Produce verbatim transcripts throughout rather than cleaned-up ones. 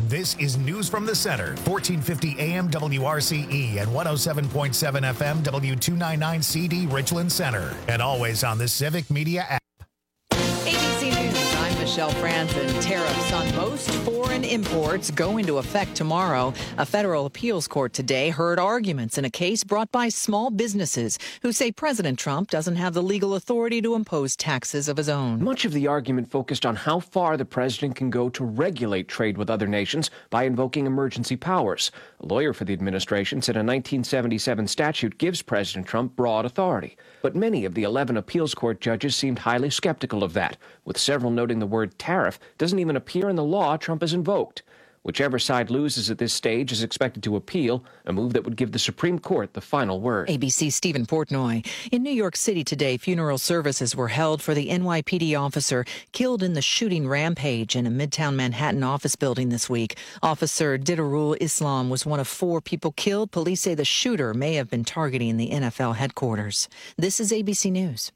This is News from the Center, fourteen fifty A M W R C E and one oh seven point seven F M W two ninety-nine C D Richland Center. And always on the Civic Media app. A B C News, I'm Michelle Franzen. Tariffs on most foreign imports go into effect tomorrow. A federal appeals court today heard arguments in a case brought by small businesses who say President Trump doesn't have the legal authority to impose taxes of his own. Much of the argument focused on how far the president can go to regulate trade with other nations by invoking emergency powers. A lawyer for the administration said a nineteen seventy-seven statute gives President Trump broad authority. But many of the eleven appeals court judges seemed highly skeptical of that, with several noting the word tariff doesn't even appear in the law Trump has invoked. Whichever side loses at this stage is expected to appeal, a move that would give the Supreme Court the final word. A B C's Stephen Portnoy. In New York City today, funeral services were held for the N Y P D officer killed in the shooting rampage in a Midtown Manhattan office building this week. Officer Didarul Islam was one of four people killed. Police say the shooter may have been targeting the N F L headquarters. This is A B C News.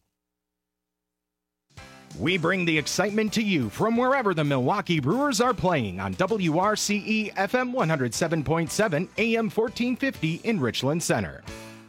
We bring the excitement to you from wherever the Milwaukee Brewers are playing on W R C E F M one oh seven point seven A M fourteen fifty in Richland Center.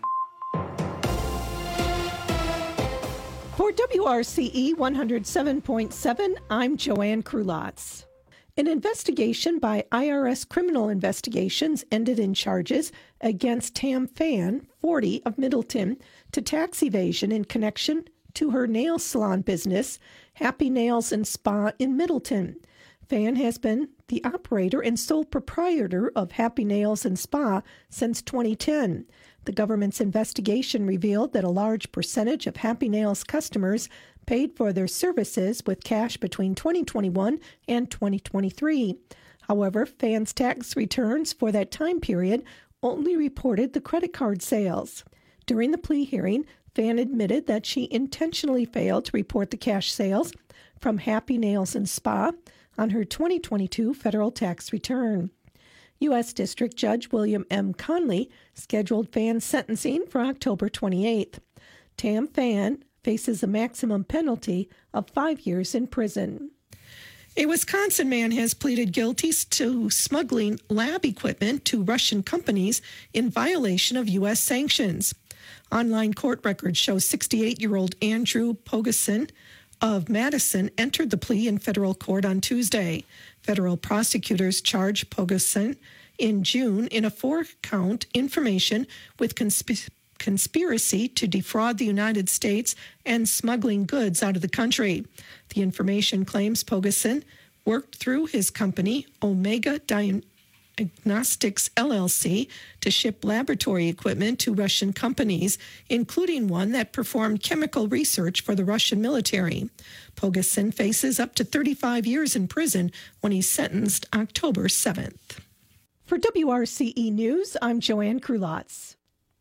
For W R C E one oh seven point seven, I'm Joanne Krulotz. An investigation by I R S Criminal Investigations ended in charges against Tam Phan, forty, of Middleton, to tax evasion in connection to her nail salon business, Happy Nails and Spa in Middleton. Phan has been the operator and sole proprietor of Happy Nails and Spa since twenty ten. The government's investigation revealed that a large percentage of Happy Nails customers paid for their services with cash between twenty twenty-one and twenty twenty-three. However, Phan's tax returns for that time period only reported the credit card sales. During the plea hearing, Phan admitted that she intentionally failed to report the cash sales from Happy Nails and Spa on her twenty twenty-two federal tax return. U S District Judge William M. Conley scheduled Phan's sentencing for October twenty-eighth. Tam Phan faces a maximum penalty of five years in prison. A Wisconsin man has pleaded guilty to smuggling lab equipment to Russian companies in violation of U S sanctions. Online court records show sixty-eight-year-old Andrew Pogosin of Madison entered the plea in federal court on Tuesday. Federal prosecutors charged Pogosin in June in a four-count information with consp- conspiracy to defraud the United States and smuggling goods out of the country. The information claims Pogosin worked through his company, Omega Diagnostics Diagnostics L L C, to ship laboratory equipment to Russian companies, including one that performed chemical research for the Russian military. Pogosin faces up to thirty-five years in prison when he's sentenced October seventh. For W R C E News, I'm Joanne Krulotz.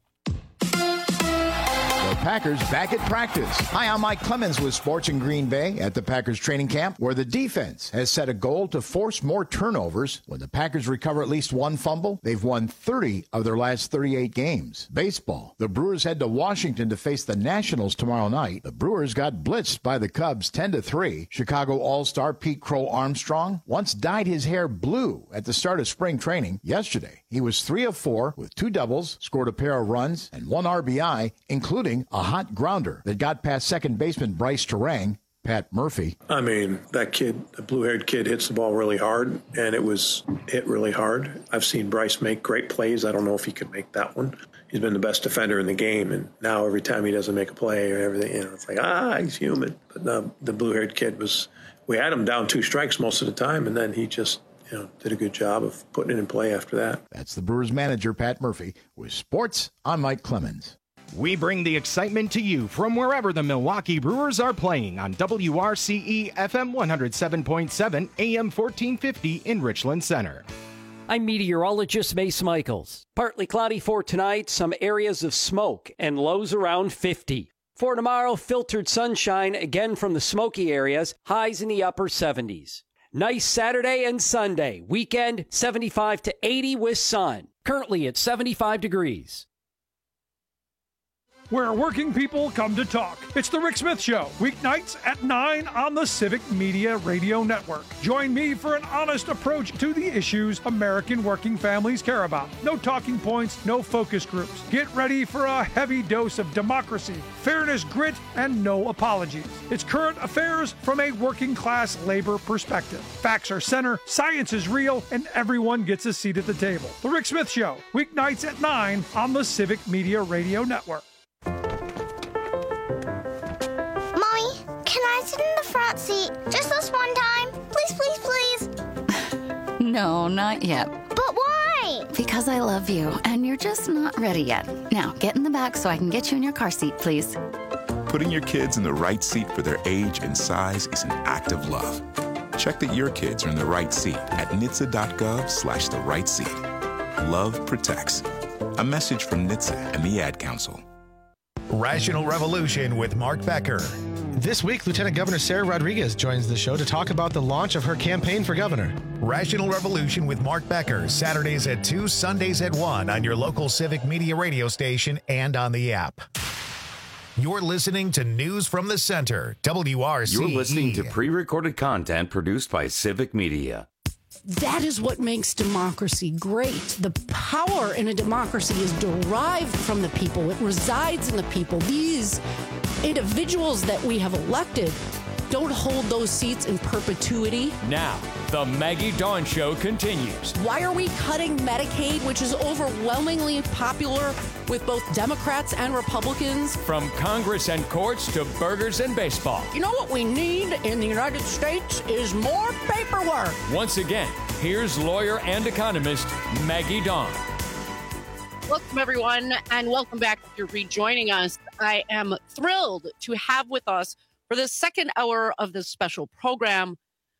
The Packers back at practice. Hi, I'm Mike Clemens with Sports in Green Bay at the Packers training camp, where the defense has set a goal to force more turnovers. When the Packers recover at least one fumble, they've won thirty of their last thirty-eight games. Baseball. The Brewers head to Washington to face the Nationals tomorrow night. The Brewers got blitzed by the Cubs ten to three. Chicago All-Star Pete Crow Armstrong once dyed his hair blue at the start of spring training. Yesterday, he was three of four with two doubles, scored a pair of runs, and one R B I, including a hot grounder that got past second baseman Bryce Terang. Pat Murphy. I mean, that kid, the blue-haired kid, hits the ball really hard, and it was hit really hard. I've seen Bryce make great plays. I don't know if he could make that one. He's been the best defender in the game, and now every time he doesn't make a play or everything, you know, it's like, ah, he's human. But no, the blue-haired kid was, we had him down two strikes most of the time, and then he just, you know, did a good job of putting it in play after that. That's the Brewers manager, Pat Murphy. With sports, I'm Mike Clemens. We bring the excitement to you from wherever the Milwaukee Brewers are playing on W R C E F M one oh seven point seven A M fourteen fifty in Richland Center. I'm meteorologist Mace Michaels. Partly cloudy for tonight, some areas of smoke and lows around fifty. For tomorrow, filtered sunshine again from the smoky areas, highs in the upper seventies. Nice Saturday and Sunday. Weekend, seventy-five to eighty with sun. Currently at seventy-five degrees. where working people come to talk. It's The Rick Smith Show, weeknights at nine on the Civic Media Radio Network. Join me for an honest approach to the issues American working families care about. No talking points, no focus groups. Get ready for a heavy dose of democracy, fairness, grit, and no apologies. It's current affairs from a working class labor perspective. Facts are center, science is real, and everyone gets a seat at the table. The Rick Smith Show, weeknights at nine on the Civic Media Radio Network. Mommy, can I sit in the front seat just this one time? Please, please, please. No, not yet. But why? Because I love you, and you're just not ready yet. Now, get in the back so I can get you in your car seat, please. Putting your kids in the right seat for their age and size is an act of love. Check that your kids are in the right seat at N H T S A dot gov slash the right seat. Love protects. A message from N H T S A and the Ad Council. Rational Revolution with Mark Becker. This week, Lieutenant Governor Sarah Rodriguez joins the show to talk about the launch of her campaign for governor. Rational Revolution with Mark Becker, Saturdays at two, Sundays at one on your local Civic Media radio station and on the app. You're listening to News from the Center, W R C E. You're listening to pre-recorded content produced by Civic Media. That is what makes democracy great. The power in a democracy is derived from the people. It resides in the people. These individuals that we have elected don't hold those seats in perpetuity. Now, the Maggie Dawn Show continues. Why are we cutting Medicaid, which is overwhelmingly popular with both Democrats and Republicans? From Congress and courts to burgers and baseball. You know what we need in the United States is more paperwork. Once again, here's lawyer and economist Maggie Dawn. Welcome, everyone, and welcome back if you're rejoining us. I am thrilled to have with us for the second hour of this special program,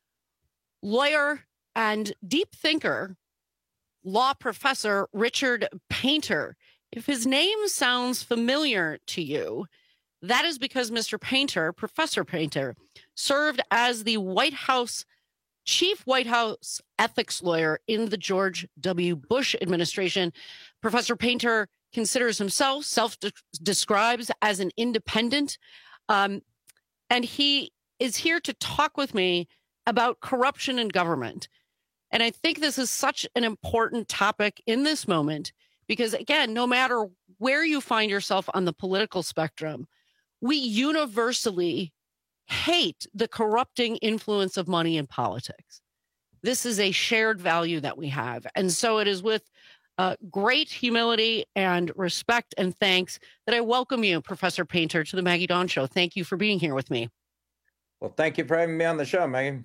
lawyer and deep thinker, law professor Richard Painter. If his name sounds familiar to you, that is because Mister Painter, Professor Painter, served as the White House chief White House ethics lawyer in the George W. Bush administration. Professor Painter considers himself, self-describes as an independent, um, and he is here to talk with me about corruption in government. And I think this is such an important topic in this moment because, again, no matter where you find yourself on the political spectrum, we universally hate the corrupting influence of money in politics. This is a shared value that we have. And so it is with uh, great humility and respect and thanks that I welcome you, Professor Painter, to the Maggie Dawn Show. Thank you for being here with me. Well, thank you for having me on the show, Maggie.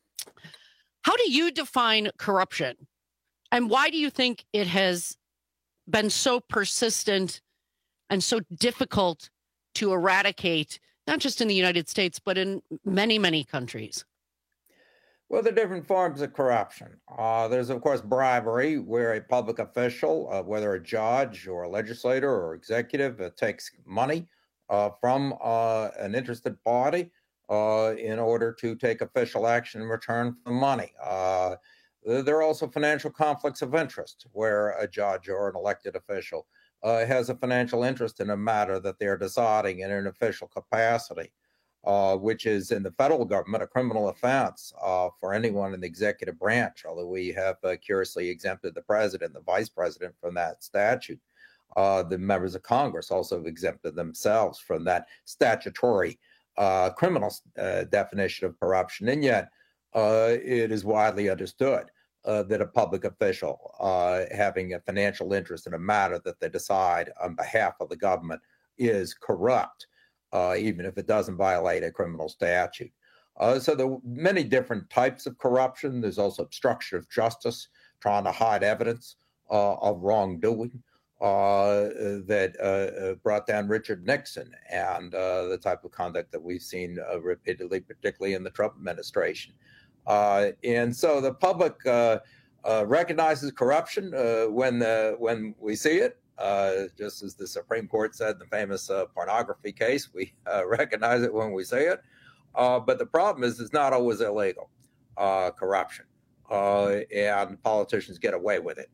How do you define corruption? And why do you think it has been so persistent and so difficult to eradicate, not just in the United States, but in many, many countries? Well, there are different forms of corruption. Uh, there's, of course, bribery, where a public official, uh, whether a judge or a legislator or executive, uh, takes money uh, from uh, an interested party uh, in order to take official action in return for money. Uh, there are also financial conflicts of interest, where a judge or an elected official uh, has a financial interest in a matter that they're deciding in an official capacity. Uh, which is in the federal government a criminal offense uh, for anyone in the executive branch, although we have uh, curiously exempted the president, the vice president from that statute. Uh, the members of Congress also have exempted themselves from that statutory uh, criminal uh, definition of corruption. And yet uh, it is widely understood uh, that a public official uh, having a financial interest in a matter that they decide on behalf of the government is corrupt. Uh, even if it doesn't violate a criminal statute. Uh, so there are many different types of corruption. There's also obstruction of justice, trying to hide evidence uh, of wrongdoing uh, that uh, brought down Richard Nixon and uh, the type of conduct that we've seen uh, repeatedly, particularly in the Trump administration. Uh, and so the public uh, uh, recognizes corruption uh, when, the, when we see it. Uh, just as the Supreme Court said in the famous uh, pornography case, we uh, recognize it when we say it. Uh, but the problem is it's not always illegal, uh, corruption, uh, and politicians get away with it.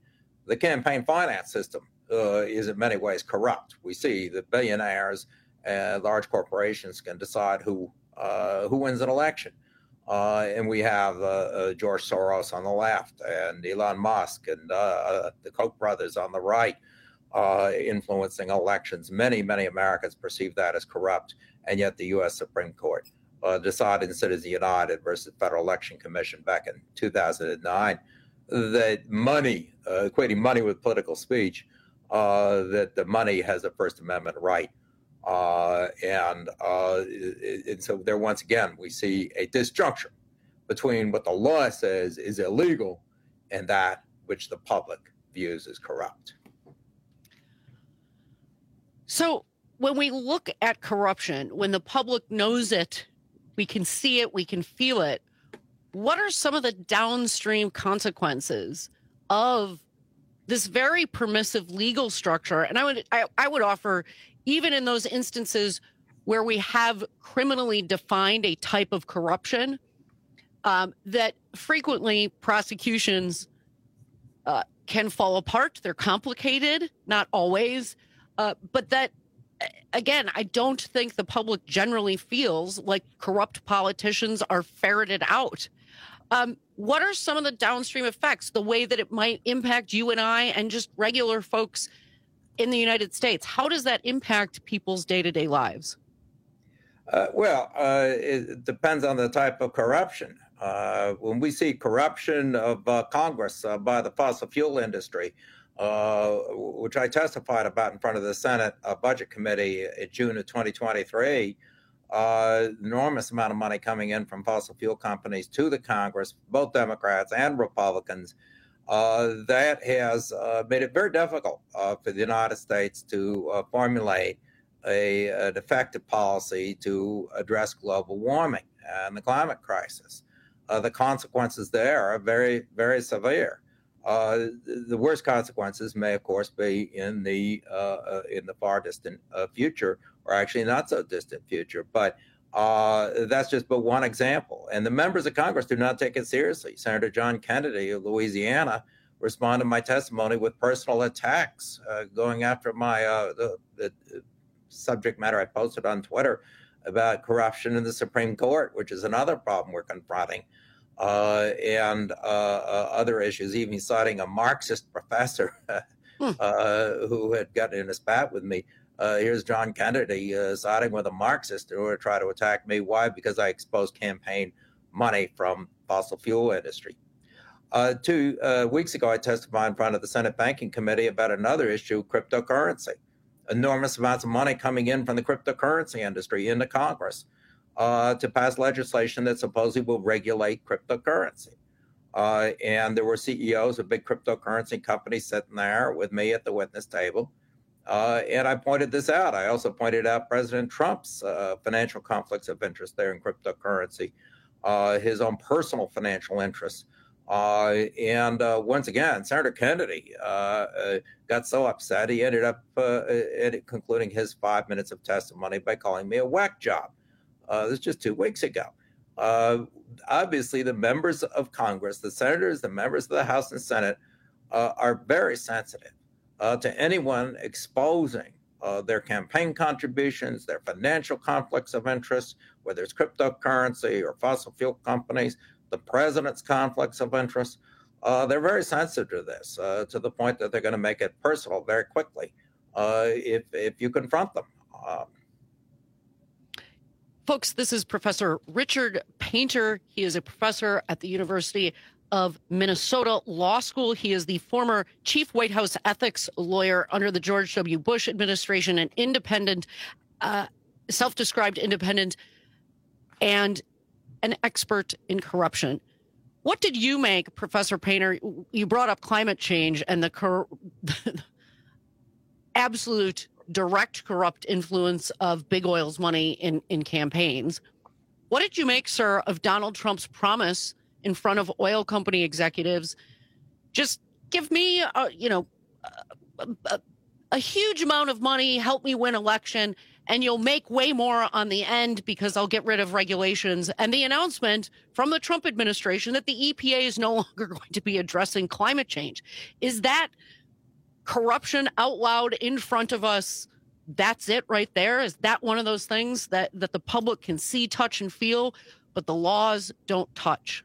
the campaign finance system uh, is in many ways corrupt. We see that billionaires and large corporations can decide who uh, who wins an election. Uh, and we have uh, uh, George Soros on the left and Elon Musk and uh, uh, the Koch brothers on the right uh, influencing elections. Many, many Americans perceive that as corrupt, and yet the U S Supreme Court uh, decided in Citizens United versus Federal Election Commission back in two thousand nine that money, uh, equating money with political speech, uh, that the money has a First Amendment right. Uh, and, uh, and so there, once again, we see a disjuncture between what the law says is illegal and that which the public views as corrupt. So when we look at corruption, when the public knows it, we can see it, we can feel it. What are some of the downstream consequences of this very permissive legal structure? And I would, I, I would offer, even in those instances where we have criminally defined a type of corruption, um, that frequently prosecutions uh, can fall apart. They're complicated, not always. Uh, but that, again, I don't think the public generally feels like corrupt politicians are ferreted out. Um, what are some of the downstream effects, the way that it might impact you and I and just regular folks in the United States? How does that impact people's day-to-day lives? Uh, well, uh, it depends on the type of corruption. Uh, when we see corruption of uh, Congress uh, by the fossil fuel industry, uh, which I testified about in front of the Senate uh, Budget Committee in June of twenty twenty-three, uh, enormous amount of money coming in from fossil fuel companies to the Congress, both Democrats and Republicans, Uh, that has uh, made it very difficult uh, for the United States to uh, formulate a, an effective policy to address global warming and the climate crisis. Uh, the consequences there are very, very severe. Uh, the worst consequences may, of course, be in the uh, uh, in the far distant uh, future, or actually not so distant future. But Uh, that's just but one example. And the members of Congress do not take it seriously. Senator John Kennedy of Louisiana responded to my testimony with personal attacks, uh, going after my uh, the, the subject matter I posted on Twitter about corruption in the Supreme Court, which is another problem we're confronting, uh, and uh, uh, other issues, even citing a Marxist professor uh, who had gotten in a spat with me. Uh, here's John Kennedy uh, siding with a Marxist who would try to attack me. Why? Because I exposed campaign money from fossil fuel industry. Uh, two uh, weeks ago, I testified in front of the Senate Banking Committee about another issue, cryptocurrency. Enormous amounts of money coming in from the cryptocurrency industry into Congress uh, to pass legislation that supposedly will regulate cryptocurrency. Uh, and there were C E Os of big cryptocurrency companies sitting there with me at the witness table. Uh, and I pointed this out. I also pointed out President Trump's uh, financial conflicts of interest there in cryptocurrency, uh, his own personal financial interests. Uh, and uh, once again, Senator Kennedy uh, uh, got so upset, he ended up uh, edit, concluding his five minutes of testimony by calling me a whack job. Uh, this was just two weeks ago. Uh, obviously, the members of Congress, the senators, the members of the House and Senate uh, are very sensitive Uh, to anyone exposing uh, their campaign contributions, their financial conflicts of interest, whether it's cryptocurrency or fossil fuel companies, the president's conflicts of interest. Uh, they're very sensitive to this, uh, to the point that they're going to make it personal very quickly uh, if, if you confront them. Um, Folks, this is Professor Richard Painter. He is a professor at the University of Minnesota Law School. He is the former chief White House ethics lawyer under the George W. Bush administration, an independent, uh, self-described independent, and an expert in corruption. What did you make, Professor Painter? You brought up climate change and the cor- absolute direct corrupt influence of big oil's money in, in campaigns. What did you make, sir, of Donald Trump's promise in front of oil company executives? Just give me, a, you know, a, a, a huge amount of money, help me win election, and you'll make way more on the end because I'll get rid of regulations. And the announcement from the Trump administration that the E P A is no longer going to be addressing climate change. Is that corruption out loud in front of us? That's it right there? Is that one of those things that, that the public can see, touch, and feel, but the laws don't touch?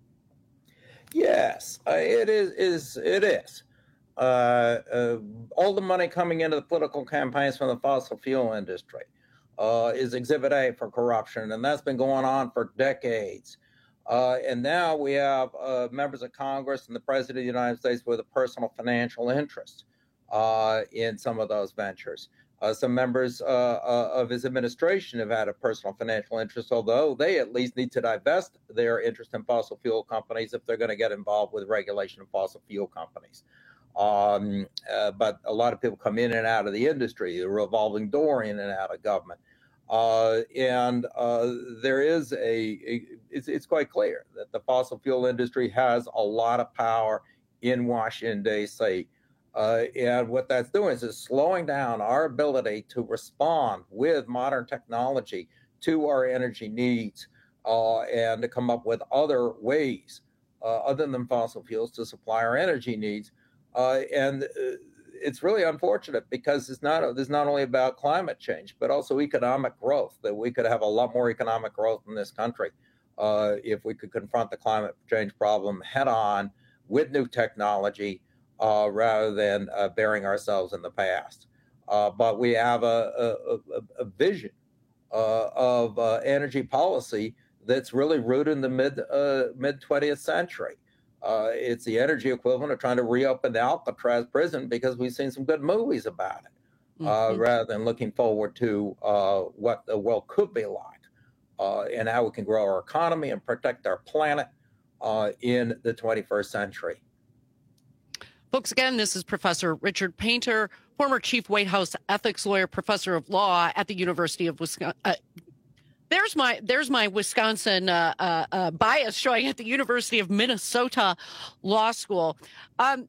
Yes, uh, it is, is. It is. Uh, uh, all the money coming into the political campaigns from the fossil fuel industry uh, is Exhibit A for corruption, and that's been going on for decades. Uh, and now we have uh, members of Congress and the President of the United States with a personal financial interest uh, in some of those ventures. Uh, some members uh, uh, of his administration have had a personal financial interest, although they at least need to divest their interest in fossil fuel companies if they're going to get involved with regulation of fossil fuel companies. Um, uh, but a lot of people come in and out of the industry, a revolving door in and out of government. Uh, and uh, there is a, a it's, it's quite clear that the fossil fuel industry has a lot of power in Washington, D C Uh, and what that's doing is, is slowing down our ability to respond with modern technology to our energy needs uh, and to come up with other ways uh, other than fossil fuels to supply our energy needs. Uh, and uh, it's really unfortunate because it's not it's not only about climate change, but also economic growth, that we could have a lot more economic growth in this country uh, if we could confront the climate change problem head on with new technology, Uh, rather than uh, burying ourselves in the past. Uh, but we have a, a, a vision uh, of uh, energy policy that's really rooted in the mid uh, mid twentieth century. Uh, it's the energy equivalent of trying to reopen the Alcatraz prison because we've seen some good movies about it, uh, mm-hmm. rather than looking forward to uh, what the world could be like uh, and how we can grow our economy and protect our planet uh, in the twenty-first century. Folks, again, this is Professor Richard Painter, former chief White House ethics lawyer, professor of law at the University of Wisconsin. Uh, there's my there's my Wisconsin uh, uh, uh, bias showing at the University of Minnesota Law School. Um,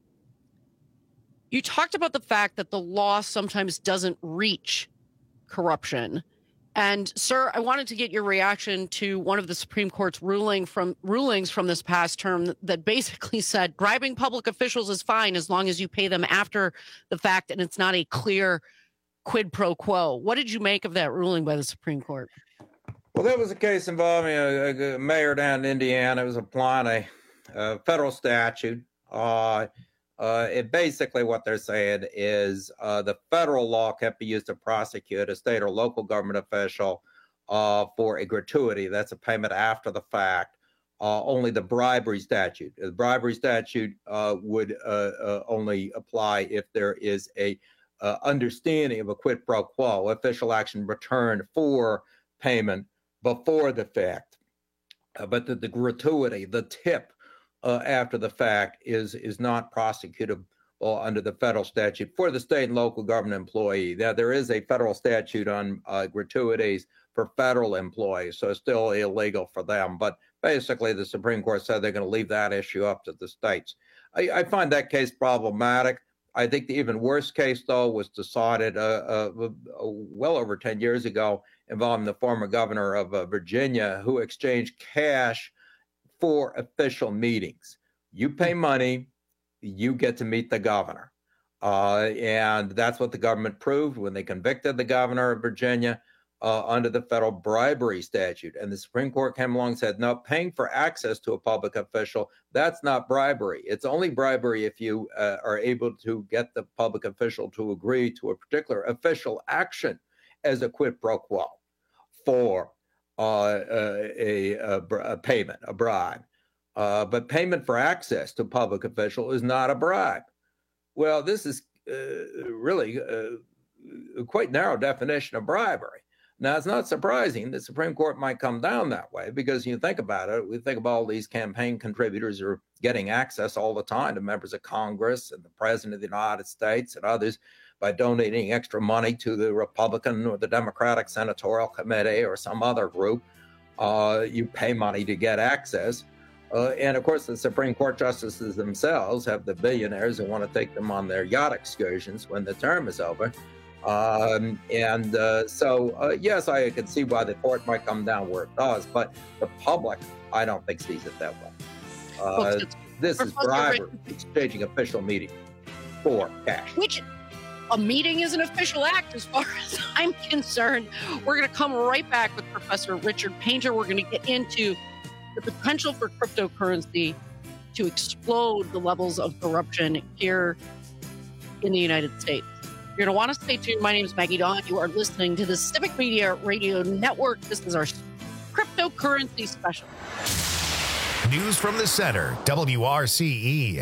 you talked about the fact that the law sometimes doesn't reach corruption. And, sir, I wanted to get your reaction to one of the Supreme Court's ruling from rulings from this past term that basically said bribing public officials is fine as long as you pay them after the fact and it's not a clear quid pro quo. What did you make of that ruling by the Supreme Court? Well, there was a case involving a, a mayor down in Indiana. It was applying a, a federal statute. Uh, Uh, it basically what they're saying is uh, the federal law can't be used to prosecute a state or local government official uh, for a gratuity. That's a payment after the fact. Uh, only the bribery statute. The bribery statute uh, would uh, uh, only apply if there is a uh, understanding of a quid pro quo, official action returned for payment before the fact. Uh, but the, the gratuity, the tip, Uh, after the fact is is not prosecutable under the federal statute for the state and local government employee. Now, there is a federal statute on uh, gratuities for federal employees, so it's still illegal for them. But basically, the Supreme Court said they're going to leave that issue up to the states. I, I find that case problematic. I think the even worse case, though, was decided uh, uh, well over ten years ago involving the former governor of uh, Virginia who exchanged cash for official meetings. You pay money, you get to meet the governor. Uh, and that's what the government proved when they convicted the governor of Virginia uh, under the federal bribery statute. And the Supreme Court came along and said, no, paying for access to a public official, that's not bribery. It's only bribery if you uh, are able to get the public official to agree to a particular official action as a quid pro quo for Uh, a, a, a payment, a bribe. Uh, but payment for access to a public official is not a bribe. Well, this is uh, really uh, a quite narrow definition of bribery. Now, it's not surprising the Supreme Court might come down that way because you think about it, we think of all these campaign contributors who are getting access all the time to members of Congress and the President of the United States and others by donating extra money to the Republican or the Democratic Senatorial Committee or some other group. Uh, you pay money to get access. Uh, and of course, the Supreme Court justices themselves have the billionaires who want to take them on their yacht excursions when the term is over. Um, and uh, so, uh, yes, I can see why the court might come down where it does, but the public, I don't think sees it that way. Uh, well, this is bribery, exchanging official meeting for cash. Which a meeting is an official act as far as I'm concerned. We're going to come right back with Professor Richard Painter. We're going to get into the potential for cryptocurrency to explode the levels of corruption here in the United States. You're going to want to stay tuned. My name is Maggie Dawn. You are listening to the Civic Media Radio Network. This is our cryptocurrency special. News from the center, W R C E.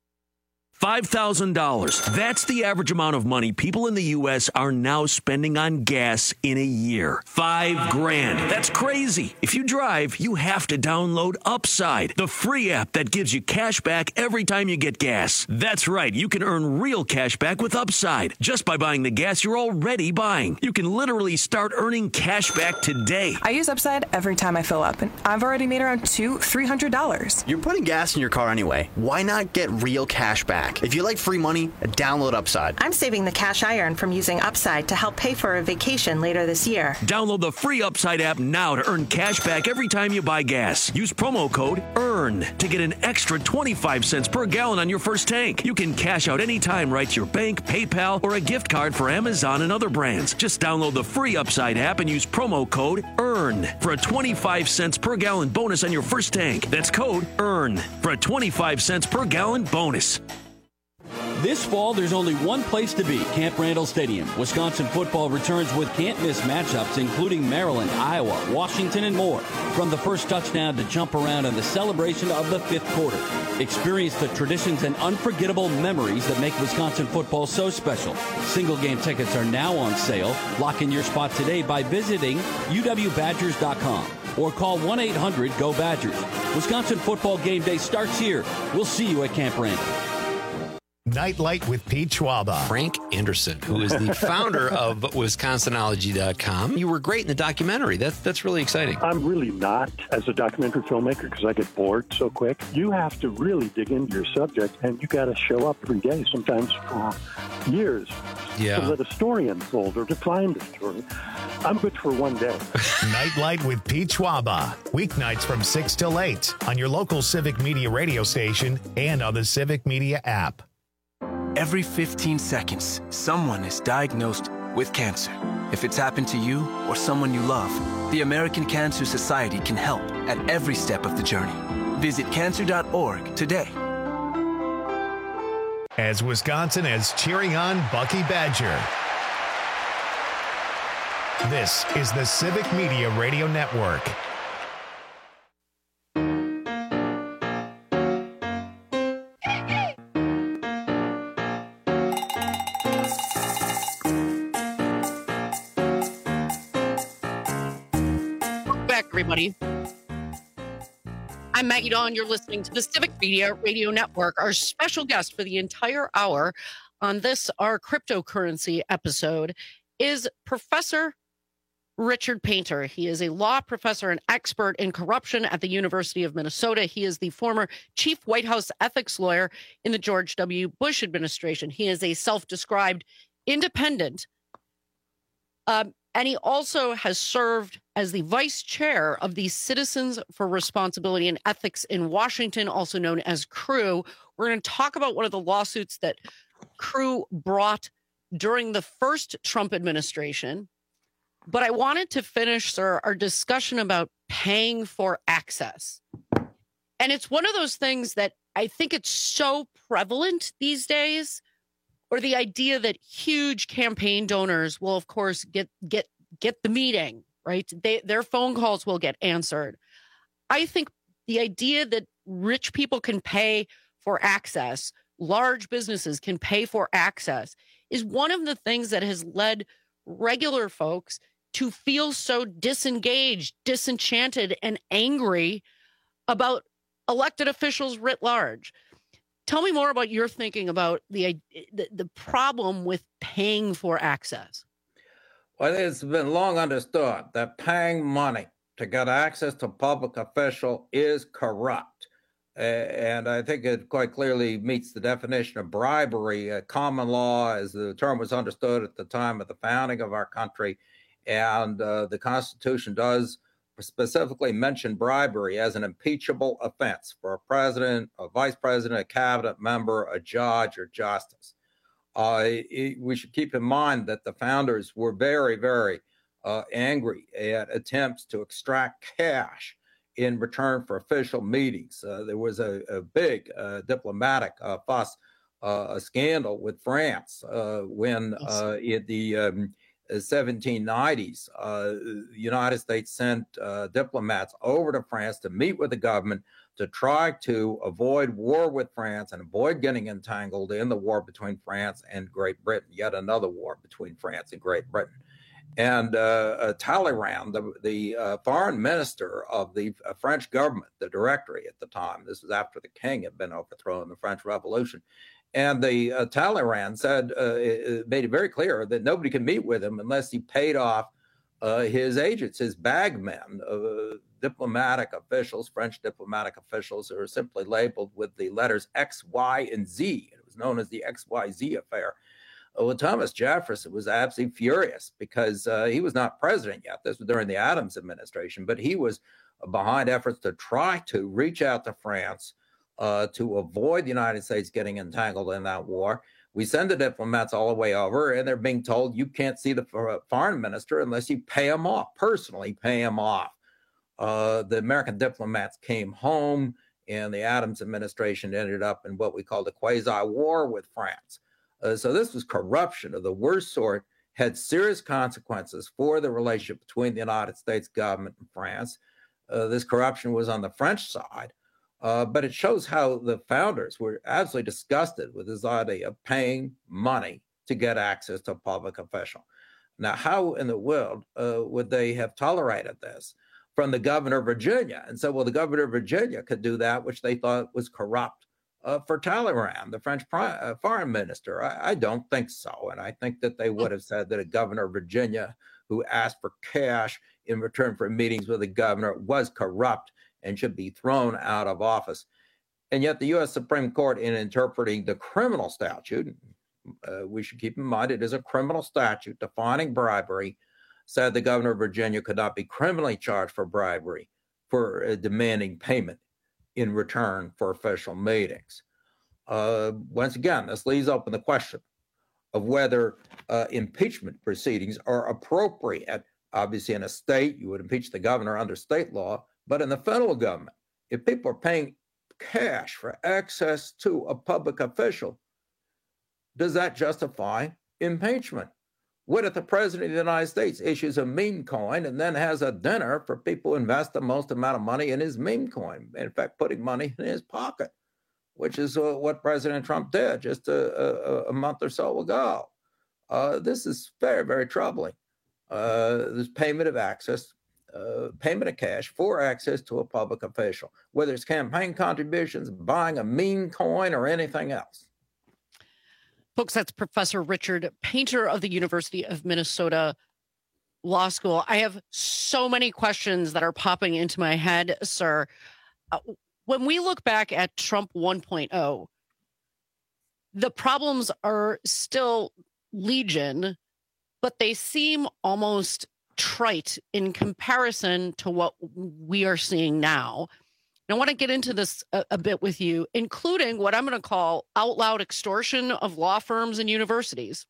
five thousand dollars. That's the average amount of money people in the U S are now spending on gas in a year. Five grand. That's crazy. If you drive, you have to download Upside, the free app that gives you cash back every time you get gas. That's right. You can earn real cash back with Upside just by buying the gas you're already buying. You can literally start earning cash back today. I use Upside every time I fill up, and I've already made around two, three hundred dollars. You're putting gas in your car anyway. Why not get real cash back? If you like free money, download Upside. I'm saving the cash I earn from using Upside to help pay for a vacation later this year. Download the free Upside app now to earn cash back every time you buy gas. Use promo code EARN to get an extra twenty-five cents per gallon on your first tank. You can cash out anytime right to your bank, PayPal, or a gift card for Amazon and other brands. Just download the free Upside app and use promo code EARN for a twenty-five cents per gallon bonus on your first tank. That's code EARN for a twenty-five cents per gallon bonus. This fall, there's only one place to be, Camp Randall Stadium. Wisconsin football returns with can't-miss matchups, including Maryland, Iowa, Washington, and more. From the first touchdown to jump around and the celebration of the fifth quarter. Experience the traditions and unforgettable memories that make Wisconsin football so special. Single-game tickets are now on sale. Lock in your spot today by visiting U W Badgers dot com or call one eight hundred G O Badgers. Wisconsin football game day starts here. We'll see you at Camp Randall. Nightlight with Pete Schwaba. Frank Anderson, who is the founder of Wisconsinology dot com. You were great in the documentary. That's that's really exciting. I'm really not as a documentary filmmaker because I get bored so quick. You have to really dig into your subject, and you got to show up every day, sometimes for years, yeah. to let a story unfold or to find a story. I'm good for one day. Nightlight with Pete Schwaba. Weeknights from six till eight on your local Civic Media radio station and on the Civic Media app. Every fifteen seconds, someone is diagnosed with cancer. If it's happened to you or someone you love, the American Cancer Society can help at every step of the journey. Visit cancer dot org today. As Wisconsin is cheering on Bucky Badger. This is the Civic Media Radio Network. Everybody. I'm Maggie Dawn. You're listening to the Civic Media Radio Network. Our special guest for the entire hour on this, our cryptocurrency episode, is Professor Richard Painter. He is a law professor and expert in corruption at the University of Minnesota. He is the former chief White House ethics lawyer in the George W. Bush administration. He is a self-described independent um, And he also has served as the vice chair of the Citizens for Responsibility and Ethics in Washington, also known as CREW. We're going to talk about one of the lawsuits that CREW brought during the first Trump administration. But I wanted to finish, sir, our discussion about paying for access. And it's one of those things that I think it's so prevalent these days, or the idea that huge campaign donors will, of course, get get get the meeting, right? They, their phone calls will get answered. I think the idea that rich people can pay for access, large businesses can pay for access, is one of the things that has led regular folks to feel so disengaged, disenchanted, and angry about elected officials writ large. Tell me more about your thinking about the, the the problem with paying for access. Well, it's been long understood that paying money to get access to a public official is corrupt. and I think it quite clearly meets the definition of bribery. Uh, common law, as the term was understood at the time of the founding of our country, and uh, the Constitution does specifically mention bribery as an impeachable offense for a president, a vice president, a cabinet member, a judge, or justice. Uh, it, we should keep in mind that the founders were very, very uh, angry at attempts to extract cash in return for official meetings. Uh, there was a, a big uh, diplomatic uh, fuss, uh, a scandal with France uh, when uh, in the um, seventeen nineties, uh, the United States sent uh, diplomats over to France to meet with the government to try to avoid war with France and avoid getting entangled in the war between France and Great Britain, yet another war between France and Great Britain. And uh, uh, Talleyrand, the, the uh, foreign minister of the uh, French government, the Directory at the time, this was after the king had been overthrown in the French Revolution, and the uh, Talleyrand said, uh, it made it very clear that nobody could meet with him unless he paid off uh, his agents, his bagmen, uh, diplomatic officials, French diplomatic officials who are simply labeled with the letters X, Y, and Z. It was known as the X Y Z affair. Well, Thomas Jefferson was absolutely furious because uh, he was not president yet. This was during the Adams administration, but he was behind efforts to try to reach out to France uh, to avoid the United States getting entangled in that war. We send the diplomats all the way over, and they're being told you can't see the foreign minister unless you pay him off, personally pay him off. Uh, the American diplomats came home, and the Adams administration ended up in what we called a quasi-war with France. Uh, so this was corruption of the worst sort, had serious consequences for the relationship between the United States government and France. Uh, this corruption was on the French side, uh, but it shows how the founders were absolutely disgusted with this idea of paying money to get access to a public official. Now, how in the world uh, would they have tolerated this from the governor of Virginia? And so, well, the governor of Virginia could do that, which they thought was corrupt. Uh, for Talleyrand, the French prime, uh, foreign minister, I, I don't think so. And I think that they would have said that a governor of Virginia who asked for cash in return for meetings with the governor was corrupt and should be thrown out of office. And yet the U S Supreme Court, in interpreting the criminal statute, uh, we should keep in mind it is a criminal statute defining bribery, said the governor of Virginia could not be criminally charged for bribery for uh, demanding payment in return for official meetings. Uh, once again, this leaves open the question of whether uh, impeachment proceedings are appropriate. Obviously, in a state, you would impeach the governor under state law, but in the federal government, if people are paying cash for access to a public official, does that justify impeachment? What if the president of the United States issues a meme coin and then has a dinner for people who invest the most amount of money in his meme coin, in fact, putting money in his pocket, which is uh, what President Trump did just a, a, a month or so ago? Uh, this is very, very troubling. Uh, this payment of access, uh, payment of cash for access to a public official, whether it's campaign contributions, buying a meme coin, or anything else. Folks, that's Professor Richard Painter of the University of Minnesota Law School. I have so many questions that are popping into my head, sir. Uh, when we look back at Trump one point oh, the problems are still legion, but they seem almost trite in comparison to what we are seeing now. I want to get into this a, a bit with you, including what I'm going to call out loud extortion of law firms and universities.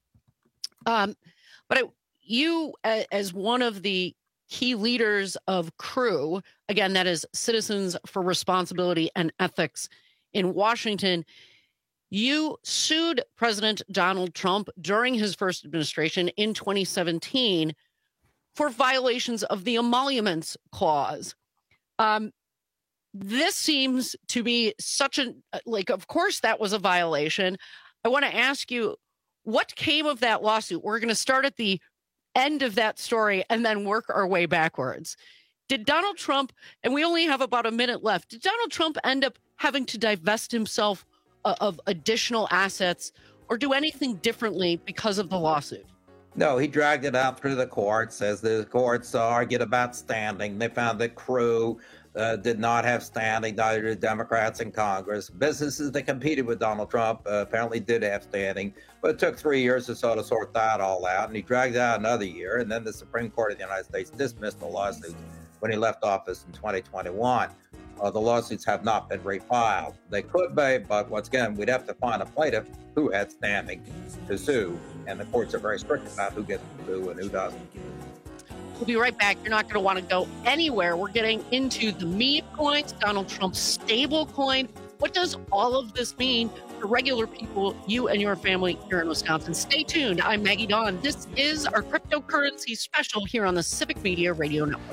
Um, but I, you, as one of the key leaders of C R E W, again, that is Citizens for Responsibility and Ethics in Washington, you sued President Donald Trump during his first administration in twenty seventeen for violations of the Emoluments Clause. Um, This seems to be such a, like, of course, that was a violation. I want to ask you, what came of that lawsuit? We're going to start at the end of that story and then work our way backwards. Did Donald Trump, and we only have about a minute left, did Donald Trump end up having to divest himself of additional assets or do anything differently because of the lawsuit? No, he dragged it out through the courts as the courts argued about standing. They found that C R E W uh, did not have standing, neither did Democrats in Congress. Businesses that competed with Donald Trump uh, apparently did have standing, but it took three years or so to sort that all out, and he dragged it out another year, and then the Supreme Court of the United States dismissed the lawsuits when he left office in twenty twenty-one. Uh, the lawsuits have not been refiled. They could be, but once again, we'd have to find a plaintiff who had standing to sue, and the courts are very strict about who gets to sue and who doesn't. We'll be right back. You're not going to want to go anywhere. We're getting into the meme coins, Donald Trump's stable coin. What does all of this mean for regular people, you and your family here in Wisconsin? Stay tuned. I'm Maggie Dawn. This is our cryptocurrency special here on the Civic Media Radio Network.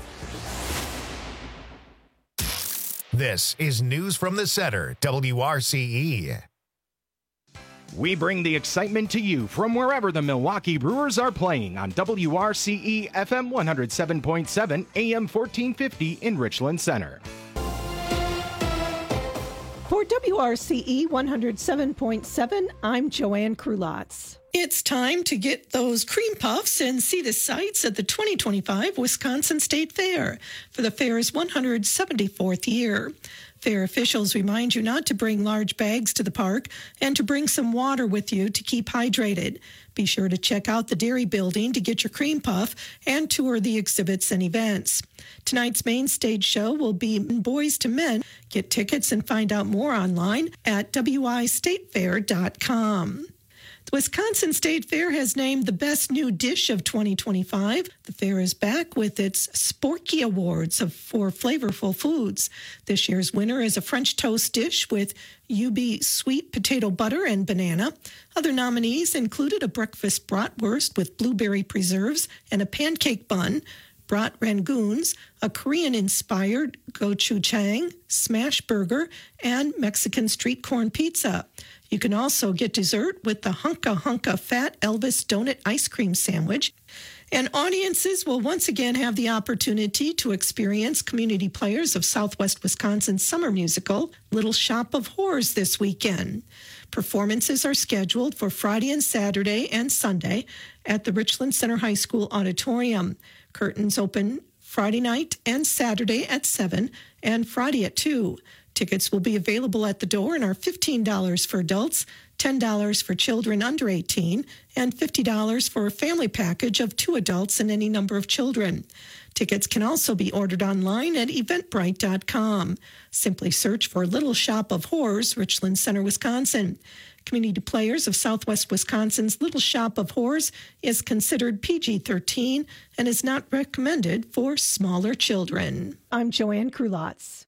This is News from the Center, W R C E. We bring the excitement to you from wherever the Milwaukee Brewers are playing on W R C E F M one oh seven point seven, A M fourteen fifty in Richland Center. For W R C E one oh seven point seven, I'm Joanne Krulotz. It's time to get those cream puffs and see the sights at the twenty twenty-five Wisconsin State Fair for the fair's one hundred seventy-fourth year. Fair officials remind you not to bring large bags to the park and to bring some water with you to keep hydrated. Be sure to check out the dairy building to get your cream puff and tour the exhibits and events. Tonight's main stage show will be Boys to Men. Get tickets and find out more online at w i state fair dot com. The Wisconsin State Fair has named the best new dish of twenty twenty-five. The fair is back with its Sporky Awards for flavorful foods. This year's winner is a French toast dish with U B sweet potato butter and banana. Other nominees included a breakfast bratwurst with blueberry preserves and a pancake bun, brat rangoons, a Korean-inspired gochujang, smash burger, and Mexican street corn pizza. You can also get dessert with the Hunka Hunka Fat Elvis Donut Ice Cream Sandwich. And audiences will once again have the opportunity to experience community players of Southwest Wisconsin's summer musical, Little Shop of Horrors, this weekend. Performances are scheduled for Friday and Saturday and Sunday at the Richland Center High School Auditorium. Curtains open Friday night and Saturday at seven and Friday at two. Tickets will be available at the door and are fifteen dollars for adults, ten dollars for children under eighteen, and fifty dollars for a family package of two adults and any number of children. Tickets can also be ordered online at eventbrite dot com. Simply search for Little Shop of Horrors, Richland Center, Wisconsin. Community Players of Southwest Wisconsin's Little Shop of Horrors is considered P G thirteen and is not recommended for smaller children. I'm Joanne Krulotz.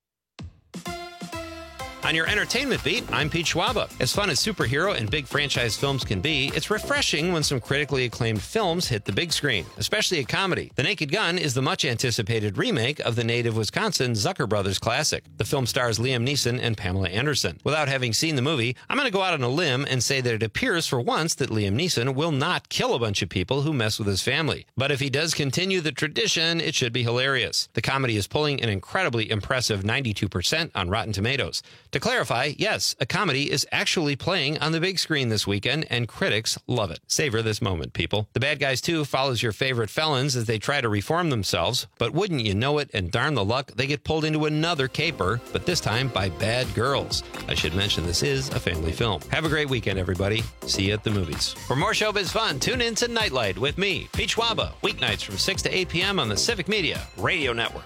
On your entertainment beat, I'm Pete Schwaba. As fun as superhero and big franchise films can be, it's refreshing when some critically acclaimed films hit the big screen, especially a comedy. The Naked Gun is the much-anticipated remake of the native Wisconsin Zucker Brothers classic. The film stars Liam Neeson and Pamela Anderson. Without having seen the movie, I'm going to go out on a limb and say that it appears for once that Liam Neeson will not kill a bunch of people who mess with his family. But if he does continue the tradition, it should be hilarious. The comedy is pulling an incredibly impressive ninety-two percent on Rotten Tomatoes. To clarify, yes, a comedy is actually playing on the big screen this weekend, and critics love it. Savor this moment, people. The Bad Guys two follows your favorite felons as they try to reform themselves, but wouldn't you know it, and darn the luck, they get pulled into another caper, but this time by bad girls. I should mention this is a family film. Have a great weekend, everybody. See you at the movies. For more showbiz fun, tune in to Nightlight with me, Pete Schwaba, weeknights from six to eight p.m. on the Civic Media Radio Network.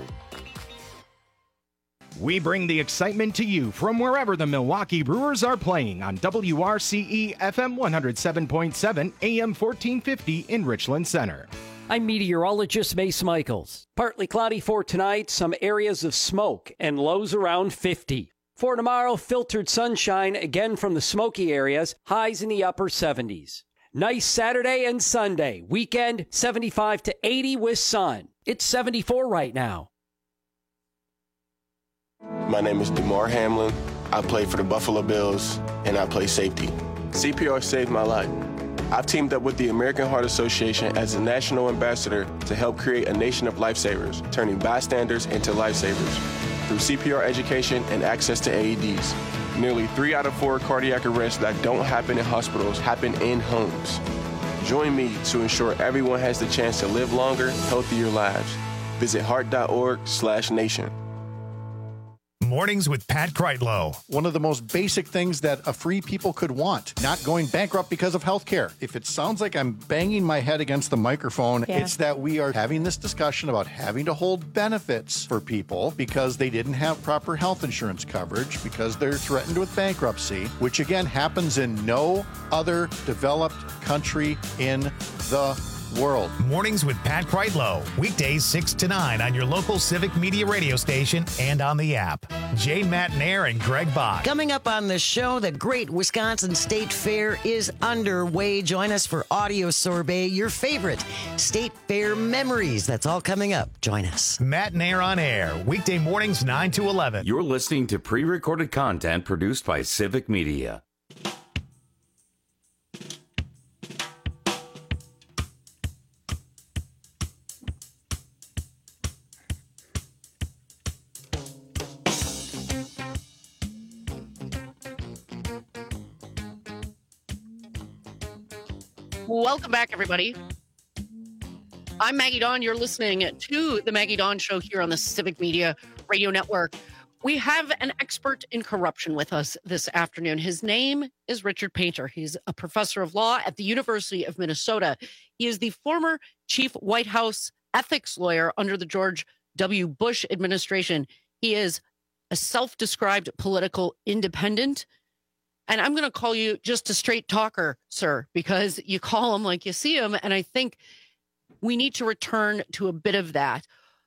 We bring the excitement to you from wherever the Milwaukee Brewers are playing on W R C E F M one oh seven point seven, A M fourteen fifty in Richland Center. I'm meteorologist Mace Michaels. Partly cloudy for tonight, some areas of smoke, and lows around fifty. For tomorrow, filtered sunshine again from the smoky areas, highs in the upper seventies. Nice Saturday and Sunday. Weekend, seventy-five to eighty with sun. It's seventy-four right now. My name is DeMar Hamlin. I play for the Buffalo Bills, and I play safety. C P R saved my life. I've teamed up with the American Heart Association as a national ambassador to help create a nation of lifesavers, turning bystanders into lifesavers through C P R education and access to A E Ds. Nearly three out of four cardiac arrests that don't happen in hospitals happen in homes. Join me to ensure everyone has the chance to live longer, healthier lives. Visit heart dot org slash nation. Mornings with Pat Kreitlow. One of the most basic things that a free people could want, not going bankrupt because of health care. If it sounds like I'm banging my head against the microphone, yeah. It's that we are having this discussion about having to hold benefits for people because they didn't have proper health insurance coverage, because they're threatened with bankruptcy, which again happens in no other developed country in the world. Mornings with Pat Kreitlow. Weekdays six to nine on your local Civic Media radio station and on the app. Jay Matnair and Greg Bach. Coming up on the show, the Great Wisconsin State Fair is underway. Join us for Audio Sorbet, your favorite State Fair memories. That's all coming up. Join us. Matt Nair on air. Weekday mornings nine to eleven. You're listening to pre-recorded content produced by Civic Media. Welcome back, everybody. I'm Maggie Dawn. You're listening to the Maggie Dawn Show here on the Civic Media Radio Network. We have an expert in corruption with us this afternoon. His name is Richard Painter. He's a professor of law at the University of Minnesota. He is the former chief White House ethics lawyer under the George W. Bush administration. He is a self-described political independent. And I'm going to call you just a straight talker, sir, because you call him like you see him. And I think we need to return to a bit of that.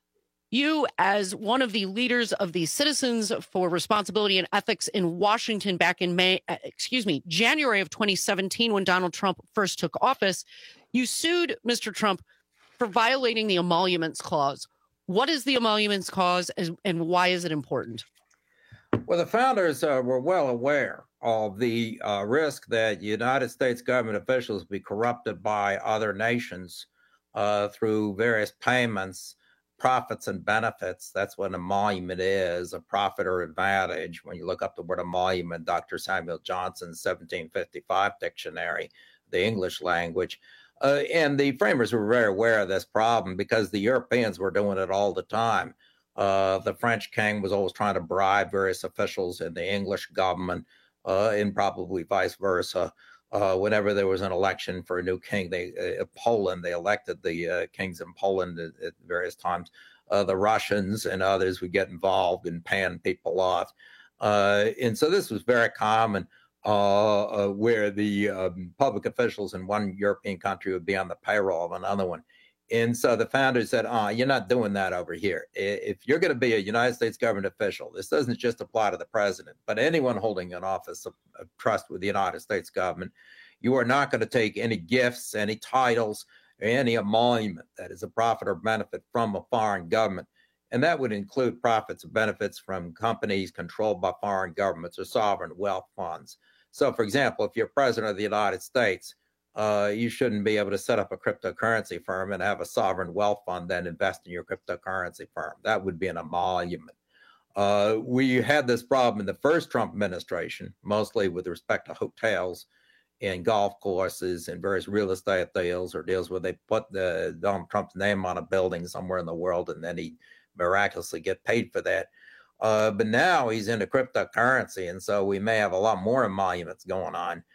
You, as one of the leaders of the Citizens for Responsibility and Ethics in Washington back in May, excuse me, January of twenty seventeen, when Donald Trump first took office, you sued Mister Trump for violating the Emoluments Clause. What is the Emoluments Clause and why is it important? Well, the founders uh, were well aware of the uh, risk that United States government officials be corrupted by other nations uh, through various payments, profits, and benefits. That's what an emolument is, a profit or advantage. When you look up the word emolument, Doctor Samuel Johnson's seventeen fifty-five dictionary, the English language. Uh, and the framers were very aware of this problem because the Europeans were doing it all the time. Uh, the French king was always trying to bribe various officials in the English government, uh, and probably vice versa. Uh, whenever there was an election for a new king, they uh, Poland, they elected the uh, kings in Poland at, at various times. Uh, the Russians and others would get involved in paying people off. Uh, and so this was very common, uh, uh, where the um, public officials in one European country would be on the payroll of another one. And so the founders said, oh, you're not doing that over here. If you're going to be a United States government official, this doesn't just apply to the president, but anyone holding an office of, of trust with the United States government, you are not going to take any gifts, any titles, or any emolument that is a profit or benefit from a foreign government. And that would include profits and benefits from companies controlled by foreign governments or sovereign wealth funds. So, for example, if you're president of the United States, Uh, you shouldn't be able to set up a cryptocurrency firm and have a sovereign wealth fund then invest in your cryptocurrency firm. That would be an emolument. Uh, we had this problem in the first Trump administration, mostly with respect to hotels and golf courses and various real estate deals or deals where they put the Donald Trump's name on a building somewhere in the world and then he miraculously get paid for that. Uh, but now he's into cryptocurrency, and so we may have a lot more emoluments going on.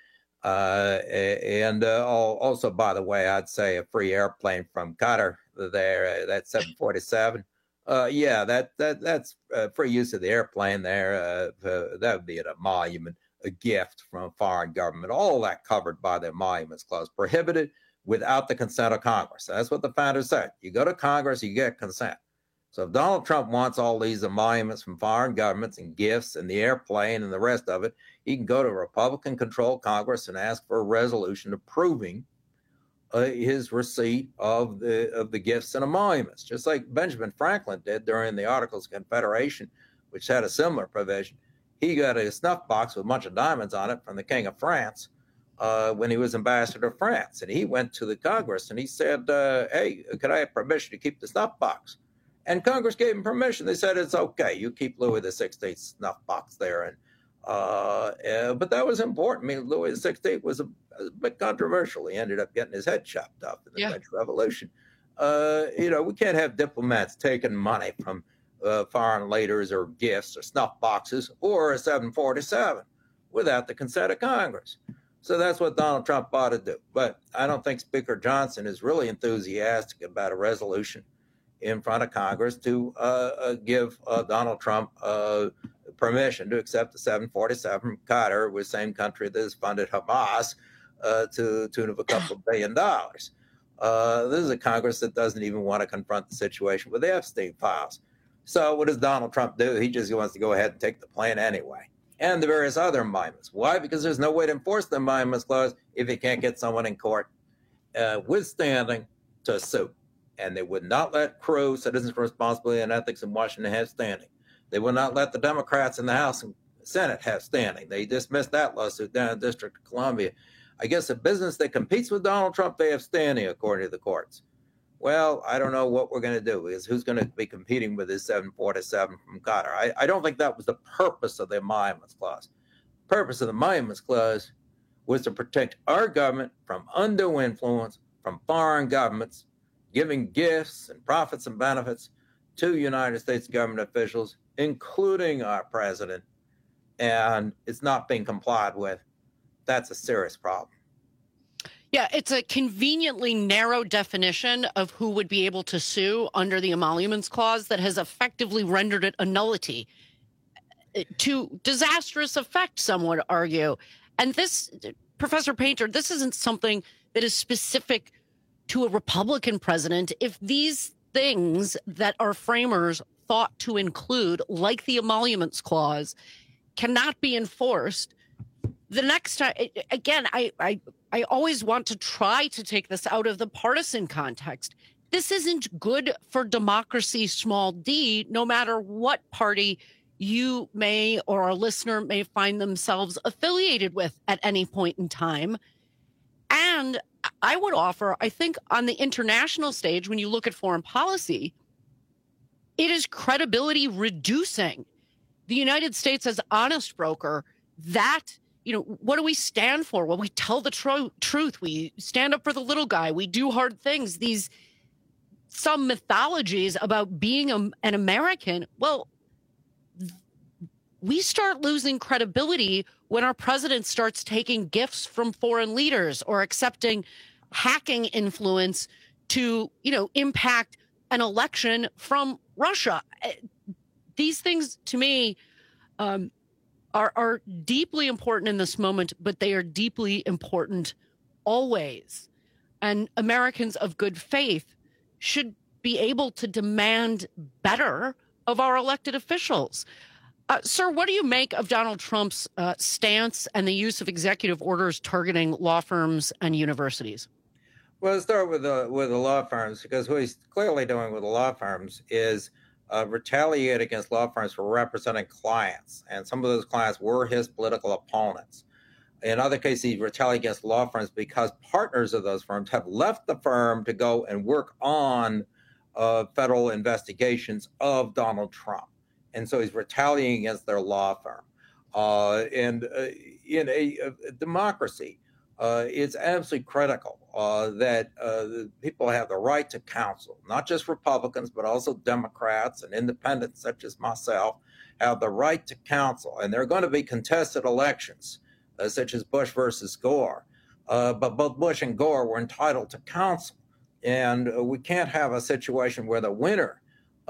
Uh, and uh, also, by the way, I'd say a free airplane from Qatar there, uh, that seven forty-seven. Uh, yeah, that that that's uh, free use of the airplane there. Uh, uh, that would be an emolument, a gift from a foreign government. All that covered by the Emoluments Clause, prohibited without the consent of Congress. That's what the founders said. You go to Congress, you get consent. So if Donald Trump wants all these emoluments from foreign governments and gifts and the airplane and the rest of it, he can go to a Republican-controlled Congress and ask for a resolution approving uh, his receipt of the of the gifts and emoluments, just like Benjamin Franklin did during the Articles of Confederation, which had a similar provision. He got a snuff box with a bunch of diamonds on it from the King of France uh, when he was ambassador to France. And he went to the Congress and he said, uh, hey, could I have permission to keep the snuff box? And Congress gave him permission. They said, it's okay. You keep Louis the sixteenth snuff box there. And uh, uh, But that was important. I mean, Louis the sixteenth was a, a bit controversial. He ended up getting his head chopped off in the yeah. French Revolution. Uh, you know, we can't have diplomats taking money from uh, foreign leaders or gifts or snuff boxes or a seven forty-seven without the consent of Congress. So that's what Donald Trump ought to do. But I don't think Speaker Johnson is really enthusiastic about a resolution in front of Congress to uh, uh, give uh, Donald Trump uh, permission to accept the seven forty-seven from Qatar, the same country that has funded Hamas uh, to the tune of a couple of billion dollars. Uh, this is a Congress that doesn't even want to confront the situation with the Epstein files. So what does Donald Trump do? He just wants to go ahead and take the plane anyway. And the various other amendments. Why? Because there's no way to enforce the amendments clause if you can't get someone in court uh, withstanding to sue. And they would not let Crew, Citizens for Responsibility and Ethics in Washington, have standing. They would not let the Democrats in the House and Senate have standing. They dismissed that lawsuit down in the District of Columbia. I guess a business that competes with Donald Trump, they have standing, according to the courts. Well, I don't know what we're going to do, because who's going to be competing with this seven forty-seven from Qatar? I, I don't think that was the purpose of the Emoluments Clause. The purpose of the Emoluments Clause was to protect our government from undue influence from foreign governments, giving gifts and profits and benefits to United States government officials, including our president, and it's not being complied with. That's a serious problem. Yeah, it's a conveniently narrow definition of who would be able to sue under the Emoluments Clause that has effectively rendered it a nullity to disastrous effect, some would argue. And this, Professor Painter, this isn't something that is specific to a Republican president. If these things that our framers thought to include, like the Emoluments Clause, cannot be enforced, the next time, again, I, I, I always want to try to take this out of the partisan context. This isn't good for democracy, small d, no matter what party you may or our listener may find themselves affiliated with at any point in time. And I would offer, I think on the international stage, when you look at foreign policy, it is credibility reducing. The United States as honest broker, that, you know, what do we stand for? Well, we tell the tro- truth. We stand up for the little guy. We do hard things. These, some mythologies about being a, an American, well, we start losing credibility when our president starts taking gifts from foreign leaders or accepting hacking influence to, you know, impact an election from Russia. These things, to me, um, are, are deeply important in this moment, but they are deeply important always. And Americans of good faith should be able to demand better of our elected officials. Uh, sir, what do you make of Donald Trump's uh, stance and the use of executive orders targeting law firms and universities? Well, let's start with the, with the law firms, because what he's clearly doing with the law firms is uh, retaliate against law firms for representing clients. And some of those clients were his political opponents. In other cases, he retaliated against law firms because partners of those firms have left the firm to go and work on uh, federal investigations of Donald Trump. And so he's retaliating against their law firm. Uh, and uh, in a, a democracy, uh, it's absolutely critical uh, that uh, people have the right to counsel, not just Republicans, but also Democrats and independents such as myself have the right to counsel. And there are going to be contested elections, uh, such as Bush versus Gore. Uh, but both Bush and Gore were entitled to counsel. And uh, we can't have a situation where the winner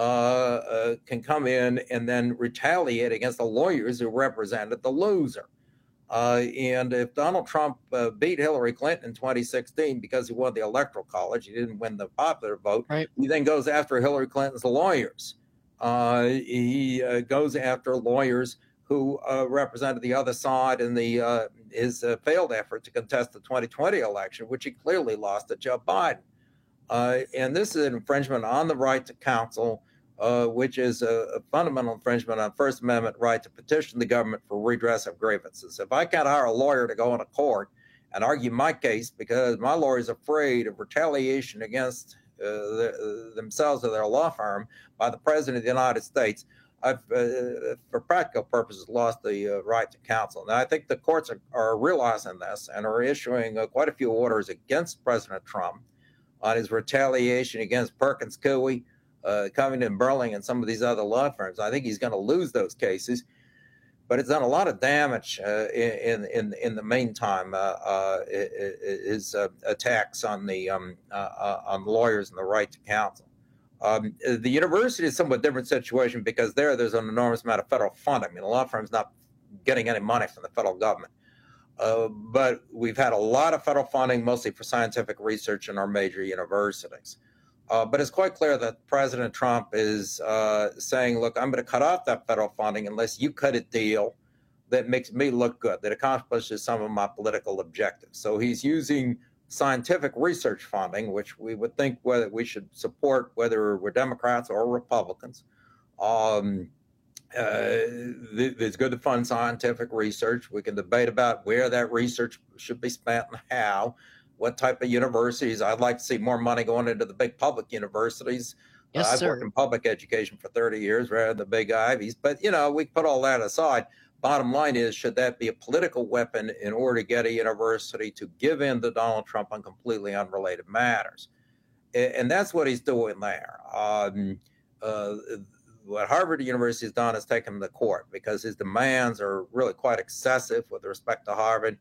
Uh, uh, can come in and then retaliate against the lawyers who represented the loser. Uh, and if Donald Trump uh, beat Hillary Clinton in twenty sixteen because he won the Electoral College, he didn't win the popular vote, right. He then goes after Hillary Clinton's lawyers. Uh, he uh, goes after lawyers who uh, represented the other side in the uh, his uh, failed effort to contest the twenty twenty election, which he clearly lost to Joe Biden. Uh, and this is an infringement on the right to counsel, uh, which is a, a fundamental infringement on First Amendment right to petition the government for redress of grievances. If I can't hire a lawyer to go into court and argue my case because my lawyer is afraid of retaliation against uh, the, themselves or their law firm by the President of the United States, I've, uh, for practical purposes, lost the uh, right to counsel. Now, I think the courts are, are realizing this and are issuing uh, quite a few orders against President Trump on his retaliation against Perkins Coie, uh, Covington Burling and some of these other law firms. I think he's going to lose those cases, but it's done a lot of damage uh, in in in the meantime. Uh, uh, his uh, attacks on the um, uh, uh, on lawyers and the right to counsel. Um, the university is a somewhat different situation because there there's an enormous amount of federal funding. I mean, the law firm's not getting any money from the federal government. Uh, but we've had a lot of federal funding, mostly for scientific research in our major universities. Uh, but it's quite clear that President Trump is uh, saying, look, I'm going to cut off that federal funding unless you cut a deal that makes me look good, that accomplishes some of my political objectives. So he's using scientific research funding, which we would think whether we should support, whether we're Democrats or Republicans. Um, Uh, it's good to fund scientific research. We can debate about where that research should be spent and how, what type of universities. I'd like to see more money going into the big public universities. Yes, uh, I've sir. worked in public education for thirty years rather than the big Ivies. But, you know, we put all that aside. Bottom line is, should that be a political weapon in order to get a university to give in to Donald Trump on completely unrelated matters? And that's what he's doing there. Um, uh, What Harvard University has done is taken him to court because his demands are really quite excessive with respect to Harvard,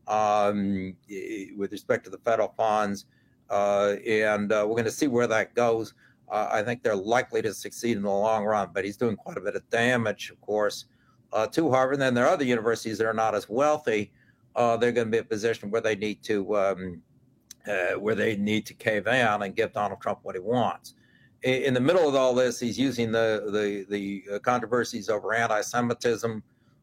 um, with respect to the federal funds. Uh, and uh, we're going to see where that goes. Uh, I think they're likely to succeed in the long run, but he's doing quite a bit of damage, of course, uh, to Harvard. And then there are other universities that are not as wealthy. Uh, they're going to be in a position where they need to um, uh, where they need to cave in and give Donald Trump what he wants. In the middle of all this, he's using the the, the controversies over anti-Semitism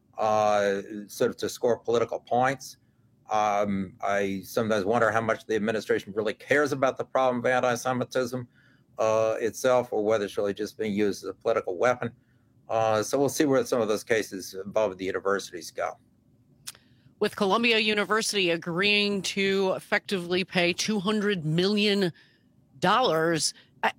uh, sort of to score political points. Um, I sometimes wonder how much the administration really cares about the problem of anti-Semitism uh, itself, or whether it's really just being used as a political weapon. Uh, so we'll see where some of those cases involving the universities go. With Columbia University agreeing to effectively pay two hundred million dollars,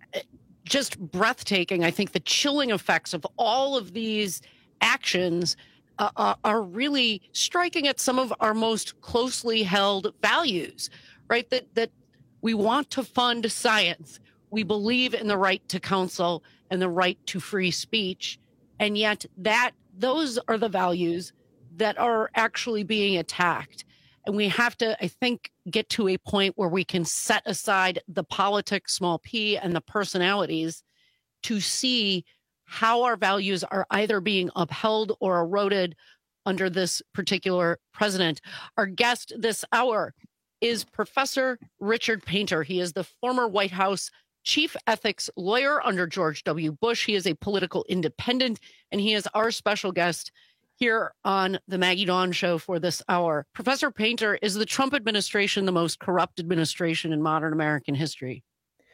just breathtaking. I think the chilling effects of all of these actions uh, are really striking at some of our most closely held values, right? That that we want to fund science. We believe in the right to counsel and the right to free speech. And yet that those are the values that are actually being attacked. And we have to, I think, get to a point where we can set aside the politics, small p, and the personalities to see how our values are either being upheld or eroded under this particular president. Our guest this hour is Professor Richard Painter. He is the former White House chief ethics lawyer under George W. Bush. He is a political independent, and he is our special guest here on the Maggie Dawn Show for this hour. Professor Painter, is the Trump administration the most corrupt administration in modern American history?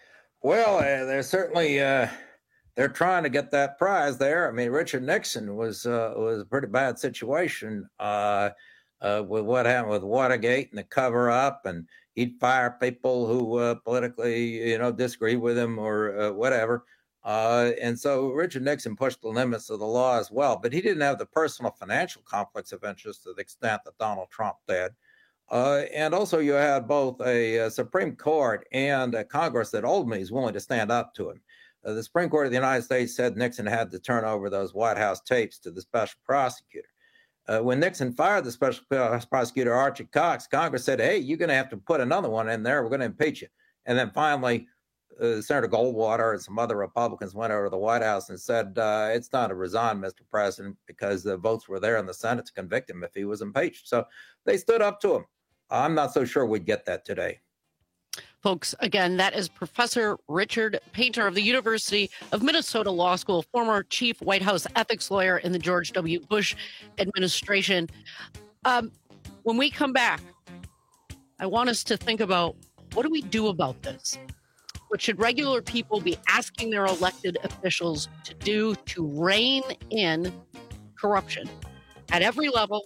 Well, uh, they're certainly uh, they're trying to get that prize there. I mean, Richard Nixon was uh, was a pretty bad situation uh, uh, with what happened with Watergate and the cover up, and he'd fire people who uh, politically, you know, disagree with him or uh, whatever. Uh, and so Richard Nixon pushed the limits of the law as well, but he didn't have the personal financial conflicts of interest to the extent that Donald Trump did. Uh, and also you had both a, a Supreme Court and a Congress that ultimately is willing to stand up to him. Uh, the Supreme Court of the United States said Nixon had to turn over those White House tapes to the special prosecutor. Uh, when Nixon fired the special prosecutor, Archie Cox, Congress said, hey, you're going to have to put another one in there. We're going to impeach you. And then finally, Uh, Senator Goldwater and some other Republicans went over to the White House and said, uh, it's time to resign, Mister President, because the votes were there in the Senate to convict him if he was impeached. So they stood up to him. I'm not so sure we'd get that today. Folks, again, that is Professor Richard Painter of the University of Minnesota Law School, former chief White House ethics lawyer in the George W. Bush administration. Um, when we come back, I want us to think about, what do we do about this? What should regular people be asking their elected officials to do to rein in corruption at every level,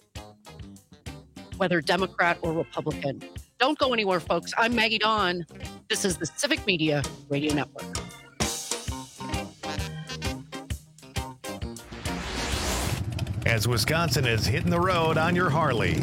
whether Democrat or Republican? Don't go anywhere, folks. I'm Maggie Dawn. This is the Civic Media Radio Network. As Wisconsin is hitting the road on your Harley,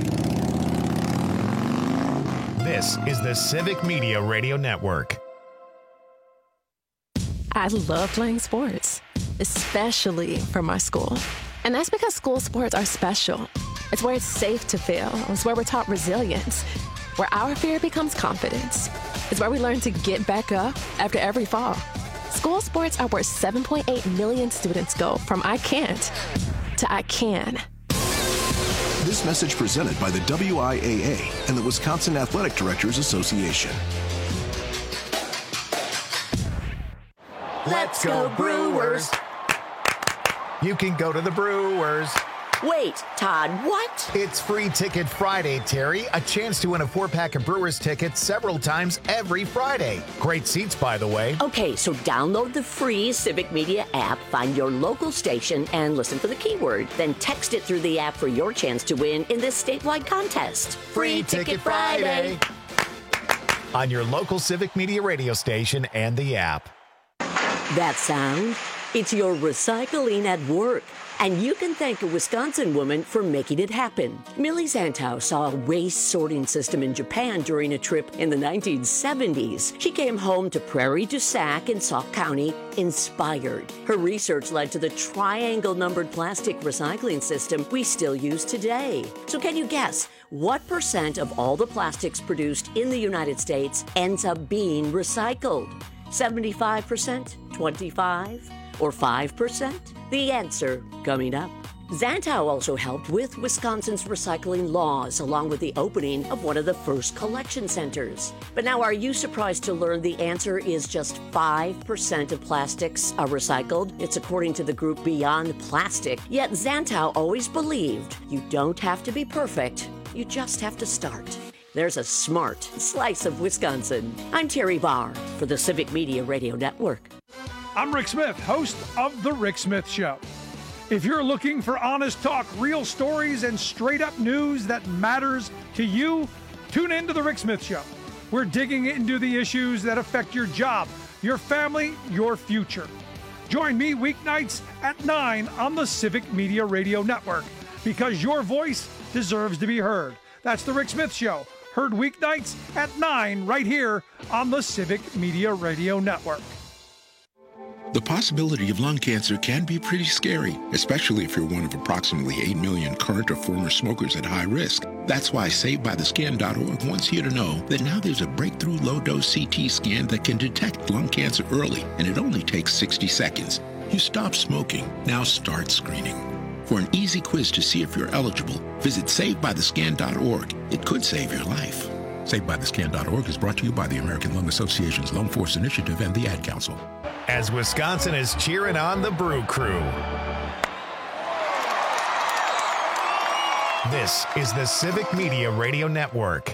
this is the Civic Media Radio Network. I love playing sports, especially for my school. And that's because school sports are special. It's where it's safe to fail. It's where we're taught resilience, where our fear becomes confidence. It's where we learn to get back up after every fall. School sports are where seven point eight million students go from I can't to I can. This message presented by the W I A A and the Wisconsin Athletic Directors Association. Let's go Brewers! You can go to the Brewers. Wait, Todd, what? It's Free Ticket Friday, Terry. A chance to win a four-pack of Brewers tickets several times every Friday. Great seats, by the way. Okay, so download the free Civic Media app, find your local station, and listen for the keyword. Then text it through the app for your chance to win in this statewide contest. Free, Free Ticket, Ticket Friday. Friday. On your local Civic Media radio station and the app. That sound? It's your recycling at work. And you can thank a Wisconsin woman for making it happen. Millie Zantow saw a waste sorting system in Japan during a trip in the nineteen seventies. She came home to Prairie du Sac in Sauk County inspired. Her research led to the triangle-numbered plastic recycling system we still use today. So can you guess what percent of all the plastics produced in the United States ends up being recycled? seventy-five percent? twenty-five? Or five percent? The answer coming up. Zantow also helped with Wisconsin's recycling laws, along with the opening of one of the first collection centers. But now, are you surprised to learn the answer is just five percent of plastics are recycled? It's according to the group Beyond Plastic. Yet Zantow always believed you don't have to be perfect, you just have to start. There's a smart slice of Wisconsin. I'm Terry Barr for the Civic Media Radio Network. I'm Rick Smith, host of The Rick Smith Show. If you're looking for honest talk, real stories, and straight-up news that matters to you, tune in to The Rick Smith Show. We're digging into the issues that affect your job, your family, your future. Join me weeknights at nine on the Civic Media Radio Network, because your voice deserves to be heard. That's The Rick Smith Show, heard weeknights at nine right here on the Civic Media Radio Network. The possibility of lung cancer can be pretty scary, especially if you're one of approximately eight million current or former smokers at high risk. That's why Saved By The Scan dot org wants you to know that now there's a breakthrough low-dose C T scan that can detect lung cancer early, and it only takes sixty seconds. You stop smoking, now start screening. For an easy quiz to see if you're eligible, visit Saved By The Scan dot org. It could save your life. Saved By The Scan dot org is brought to you by the American Lung Association's Lung Force Initiative and the Ad Council. As Wisconsin is cheering on the Brew Crew. This is the Civic Media Radio Network.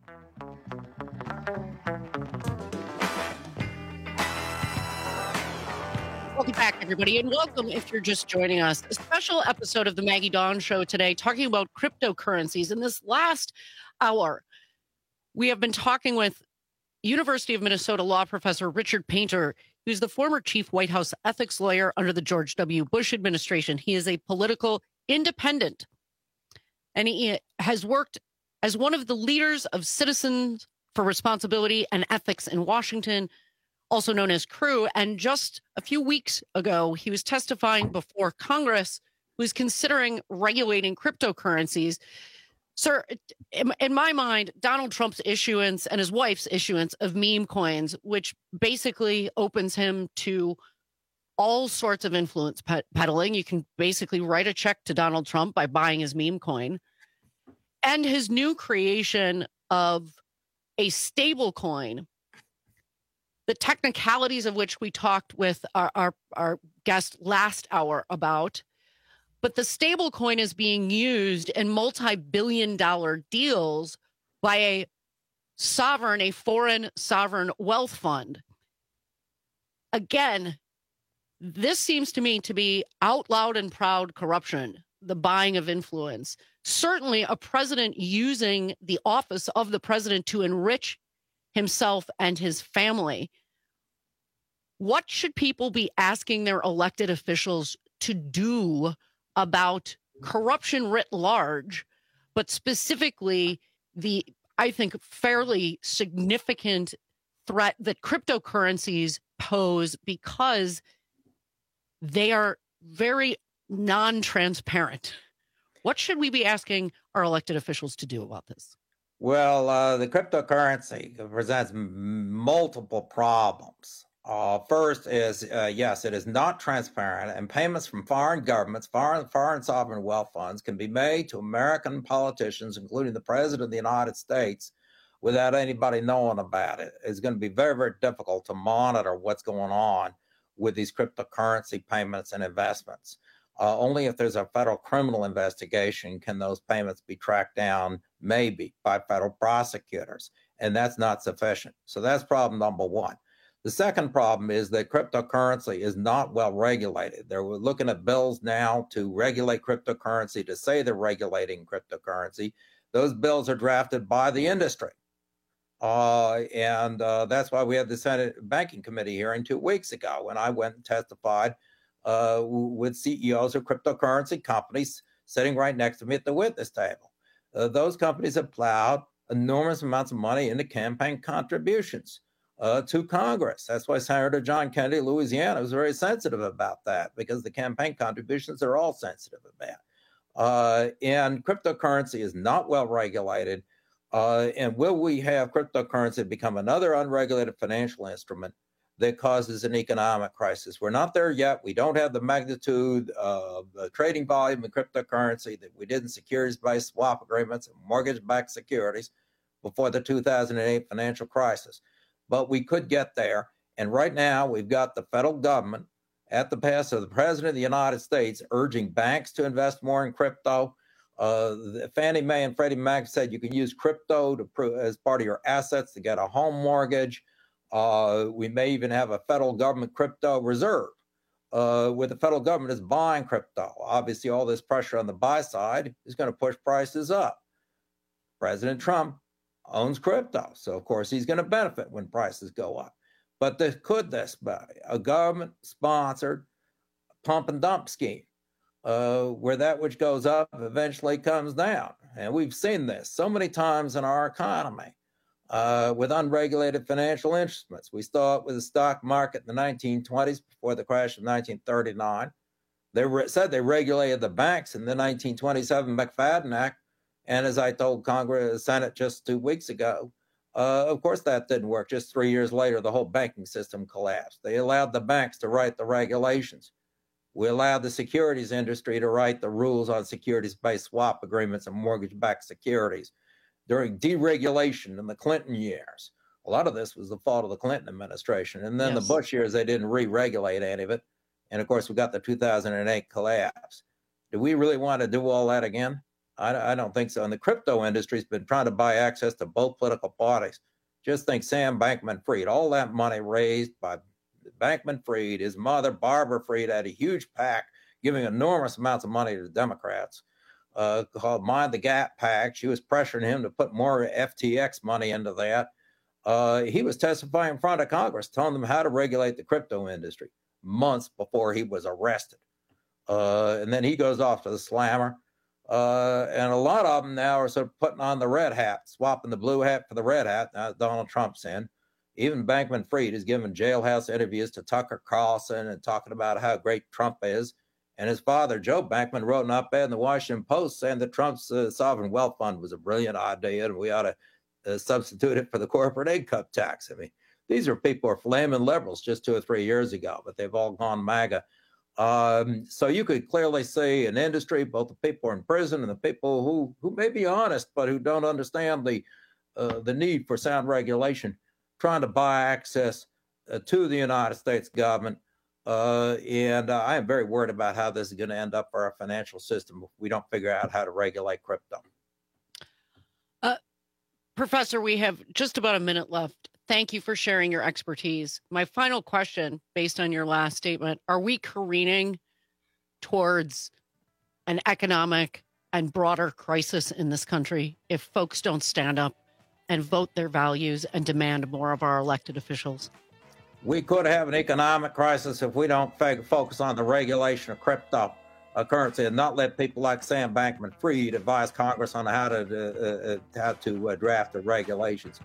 Welcome back, everybody, and welcome if you're just joining us. A special episode of the Maggie Dawn Show today, talking about cryptocurrencies. In this last hour, we have been talking with University of Minnesota law professor Richard Painter, who's the former chief White House ethics lawyer under the George W. Bush administration. He is a political independent, and he has worked as one of the leaders of Citizens for Responsibility and Ethics in Washington, also known as CREW. And just a few weeks ago, he was testifying before Congress, who is considering regulating cryptocurrencies. Sir, in my mind, Donald Trump's issuance and his wife's issuance of meme coins, which basically opens him to all sorts of influence peddling. You can basically write a check to Donald Trump by buying his meme coin. And his new creation of a stable coin, the technicalities of which we talked with our, our, our guest last hour about. But the stable coin is being used in multi-billion dollar deals by a sovereign, a foreign sovereign wealth fund. Again, this seems to me to be out loud and proud corruption, the buying of influence. Certainly a president using the office of the president to enrich himself and his family. What should people be asking their elected officials to do about corruption writ large, but specifically the, I think, fairly significant threat that cryptocurrencies pose because they are very non-transparent. What should we be asking our elected officials to do about this? Well, uh, the cryptocurrency presents m- multiple problems. Uh, first is, uh, yes, it is not transparent, and payments from foreign governments, foreign, foreign sovereign wealth funds can be made to American politicians, including the President of the United States, without anybody knowing about it. It's going to be very, very difficult to monitor what's going on with these cryptocurrency payments and investments. Uh, only if there's a federal criminal investigation can those payments be tracked down, maybe by federal prosecutors, and that's not sufficient. So that's problem number one. The second problem is that cryptocurrency is not well regulated. They're looking at bills now to regulate cryptocurrency, to say they're regulating cryptocurrency. Those bills are drafted by the industry. Uh, and uh, that's why we had the Senate Banking Committee hearing two weeks ago when I went and testified uh, with C E Os of cryptocurrency companies sitting right next to me at the witness table. Uh, those companies have plowed enormous amounts of money into campaign contributions uh, to Congress. That's why Senator John Kennedy of Louisiana was very sensitive about that, because the campaign contributions are all sensitive about. Uh, and cryptocurrency is not well regulated. Uh, and will we have cryptocurrency become another unregulated financial instrument that causes an economic crisis? We're not there yet. We don't have the magnitude of the trading volume in cryptocurrency that we did in securities-based swap agreements and mortgage-backed securities before the two thousand eight financial crisis. But we could get there. And right now, we've got the federal government at the behest of the President of the United States urging banks to invest more in crypto. Uh, the Fannie Mae and Freddie Mac said you can use crypto to pro- as part of your assets to get a home mortgage. Uh, we may even have a federal government crypto reserve, uh, where the federal government is buying crypto. Obviously, all this pressure on the buy side is going to push prices up. President Trump owns crypto, so of course he's going to benefit when prices go up. But this, could this be a government-sponsored pump and dump scheme? Uh, where that which goes up eventually comes down. And we've seen this so many times in our economy uh, with unregulated financial instruments. We saw it with the stock market in the nineteen twenties before the crash of nineteen thirty-nine. They re- said they regulated the banks in the nineteen twenty-seven McFadden Act. And as I told Congress, the Senate just two weeks ago, uh, of course that didn't work. Just three years later, the whole banking system collapsed. They allowed the banks to write the regulations. We allowed the securities industry to write the rules on securities-based swap agreements and mortgage-backed securities. During deregulation in the Clinton years, a lot of this was the fault of the Clinton administration. And then yes. the Bush years, they didn't re-regulate any of it. And of course, we got the two thousand eight collapse. Do we really want to do all that again? I, I don't think so. And the crypto industry has been trying to buy access to both political parties. Just think Sam Bankman-Fried, all that money raised by Bankman-Fried, his mother, Barbara Fried, had a huge PAC giving enormous amounts of money to the Democrats uh, called Mind the Gap PAC. She was pressuring him to put more F T X money into that. Uh, he was testifying in front of Congress, telling them how to regulate the crypto industry months before he was arrested. Uh, and then he goes off to the slammer. Uh, and a lot of them now are sort of putting on the red hat, swapping the blue hat for the red hat. Now Donald Trump's in. Even Bankman-Fried is giving jailhouse interviews to Tucker Carlson and talking about how great Trump is. And his father, Joe Bankman, wrote an op-ed in the Washington Post saying that Trump's uh, sovereign wealth fund was a brilliant idea and we ought to uh, substitute it for the corporate income tax. I mean, these are people who are flaming liberals just two or three years ago, but they've all gone MAGA. Um, so you could clearly see an industry, both the people in prison and the people who, who may be honest, but who don't understand the uh, the need for sound regulation, trying to buy access uh, to the United States government. Uh, and uh, I am very worried about how this is going to end up for our financial system if we don't figure out how to regulate crypto. Uh, Professor, we have just about a minute left. Thank you for sharing your expertise. My final question, based on your last statement, are we careening towards an economic and broader crisis in this country if folks don't stand up and vote their values and demand more of our elected officials? We could have an economic crisis if we don't focus on the regulation of cryptocurrency and not let people like Sam Bankman-Fried advise Congress on how to uh, uh, how to uh, draft the regulations.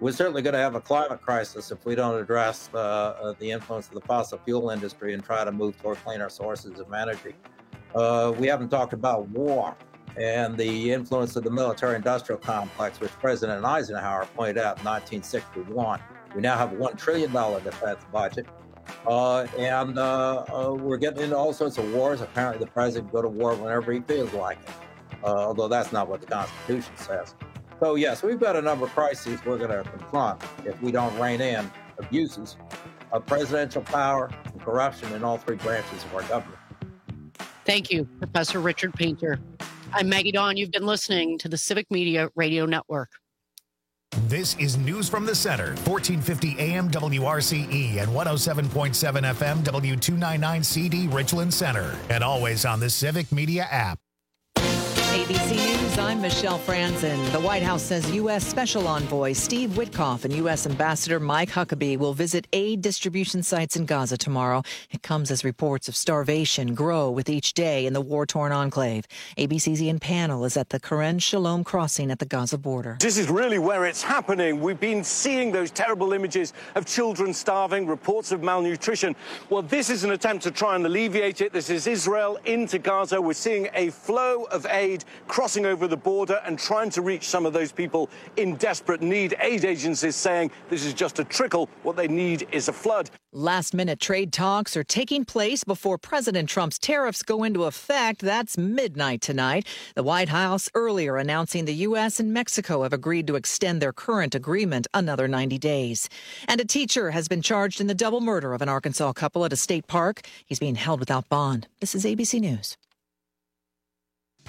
we're certainly going to have a climate crisis if we don't address uh, uh, the influence of the fossil fuel industry and try to move toward cleaner sources of energy. Uh, we haven't talked about war and the influence of the military-industrial complex, which President Eisenhower pointed out in nineteen sixty-one. We now have a one trillion dollars defense budget, uh, and uh, uh, we're getting into all sorts of wars. Apparently, the president can go to war whenever he feels like it, uh, although that's not what the Constitution says. So, yes, we've got a number of crises we're going to confront if we don't rein in abuses of presidential power and corruption in all three branches of our government. Thank you, Professor Richard Painter. I'm Maggie Dawn. You've been listening to the Civic Media Radio Network. This is News from the Center, fourteen fifty A M W R C E and one oh seven point seven F M W two ninety-nine C D Richland Center, and always on the Civic Media app. A B C News, I'm Michelle Franzen. The White House says U S. Special Envoy Steve Witkoff and U S. Ambassador Mike Huckabee will visit aid distribution sites in Gaza tomorrow. It comes as reports of starvation grow with each day in the war-torn enclave. A B C's Ian Pannell is at the Keren Shalom crossing at the Gaza border. This is really where it's happening. We've been seeing those terrible images of children starving, reports of malnutrition. Well, this is an attempt to try and alleviate it. This is Israel into Gaza. We're seeing a flow of aid crossing over the border and trying to reach some of those people in desperate need. Aid agencies saying this is just a trickle. What they need is a flood. Last-minute trade talks are taking place before President Trump's tariffs go into effect. That's midnight tonight. The White House earlier announcing the U S and Mexico have agreed to extend their current agreement another ninety days. And a teacher has been charged in the double murder of an Arkansas couple at a state park. He's being held without bond. This is A B C News.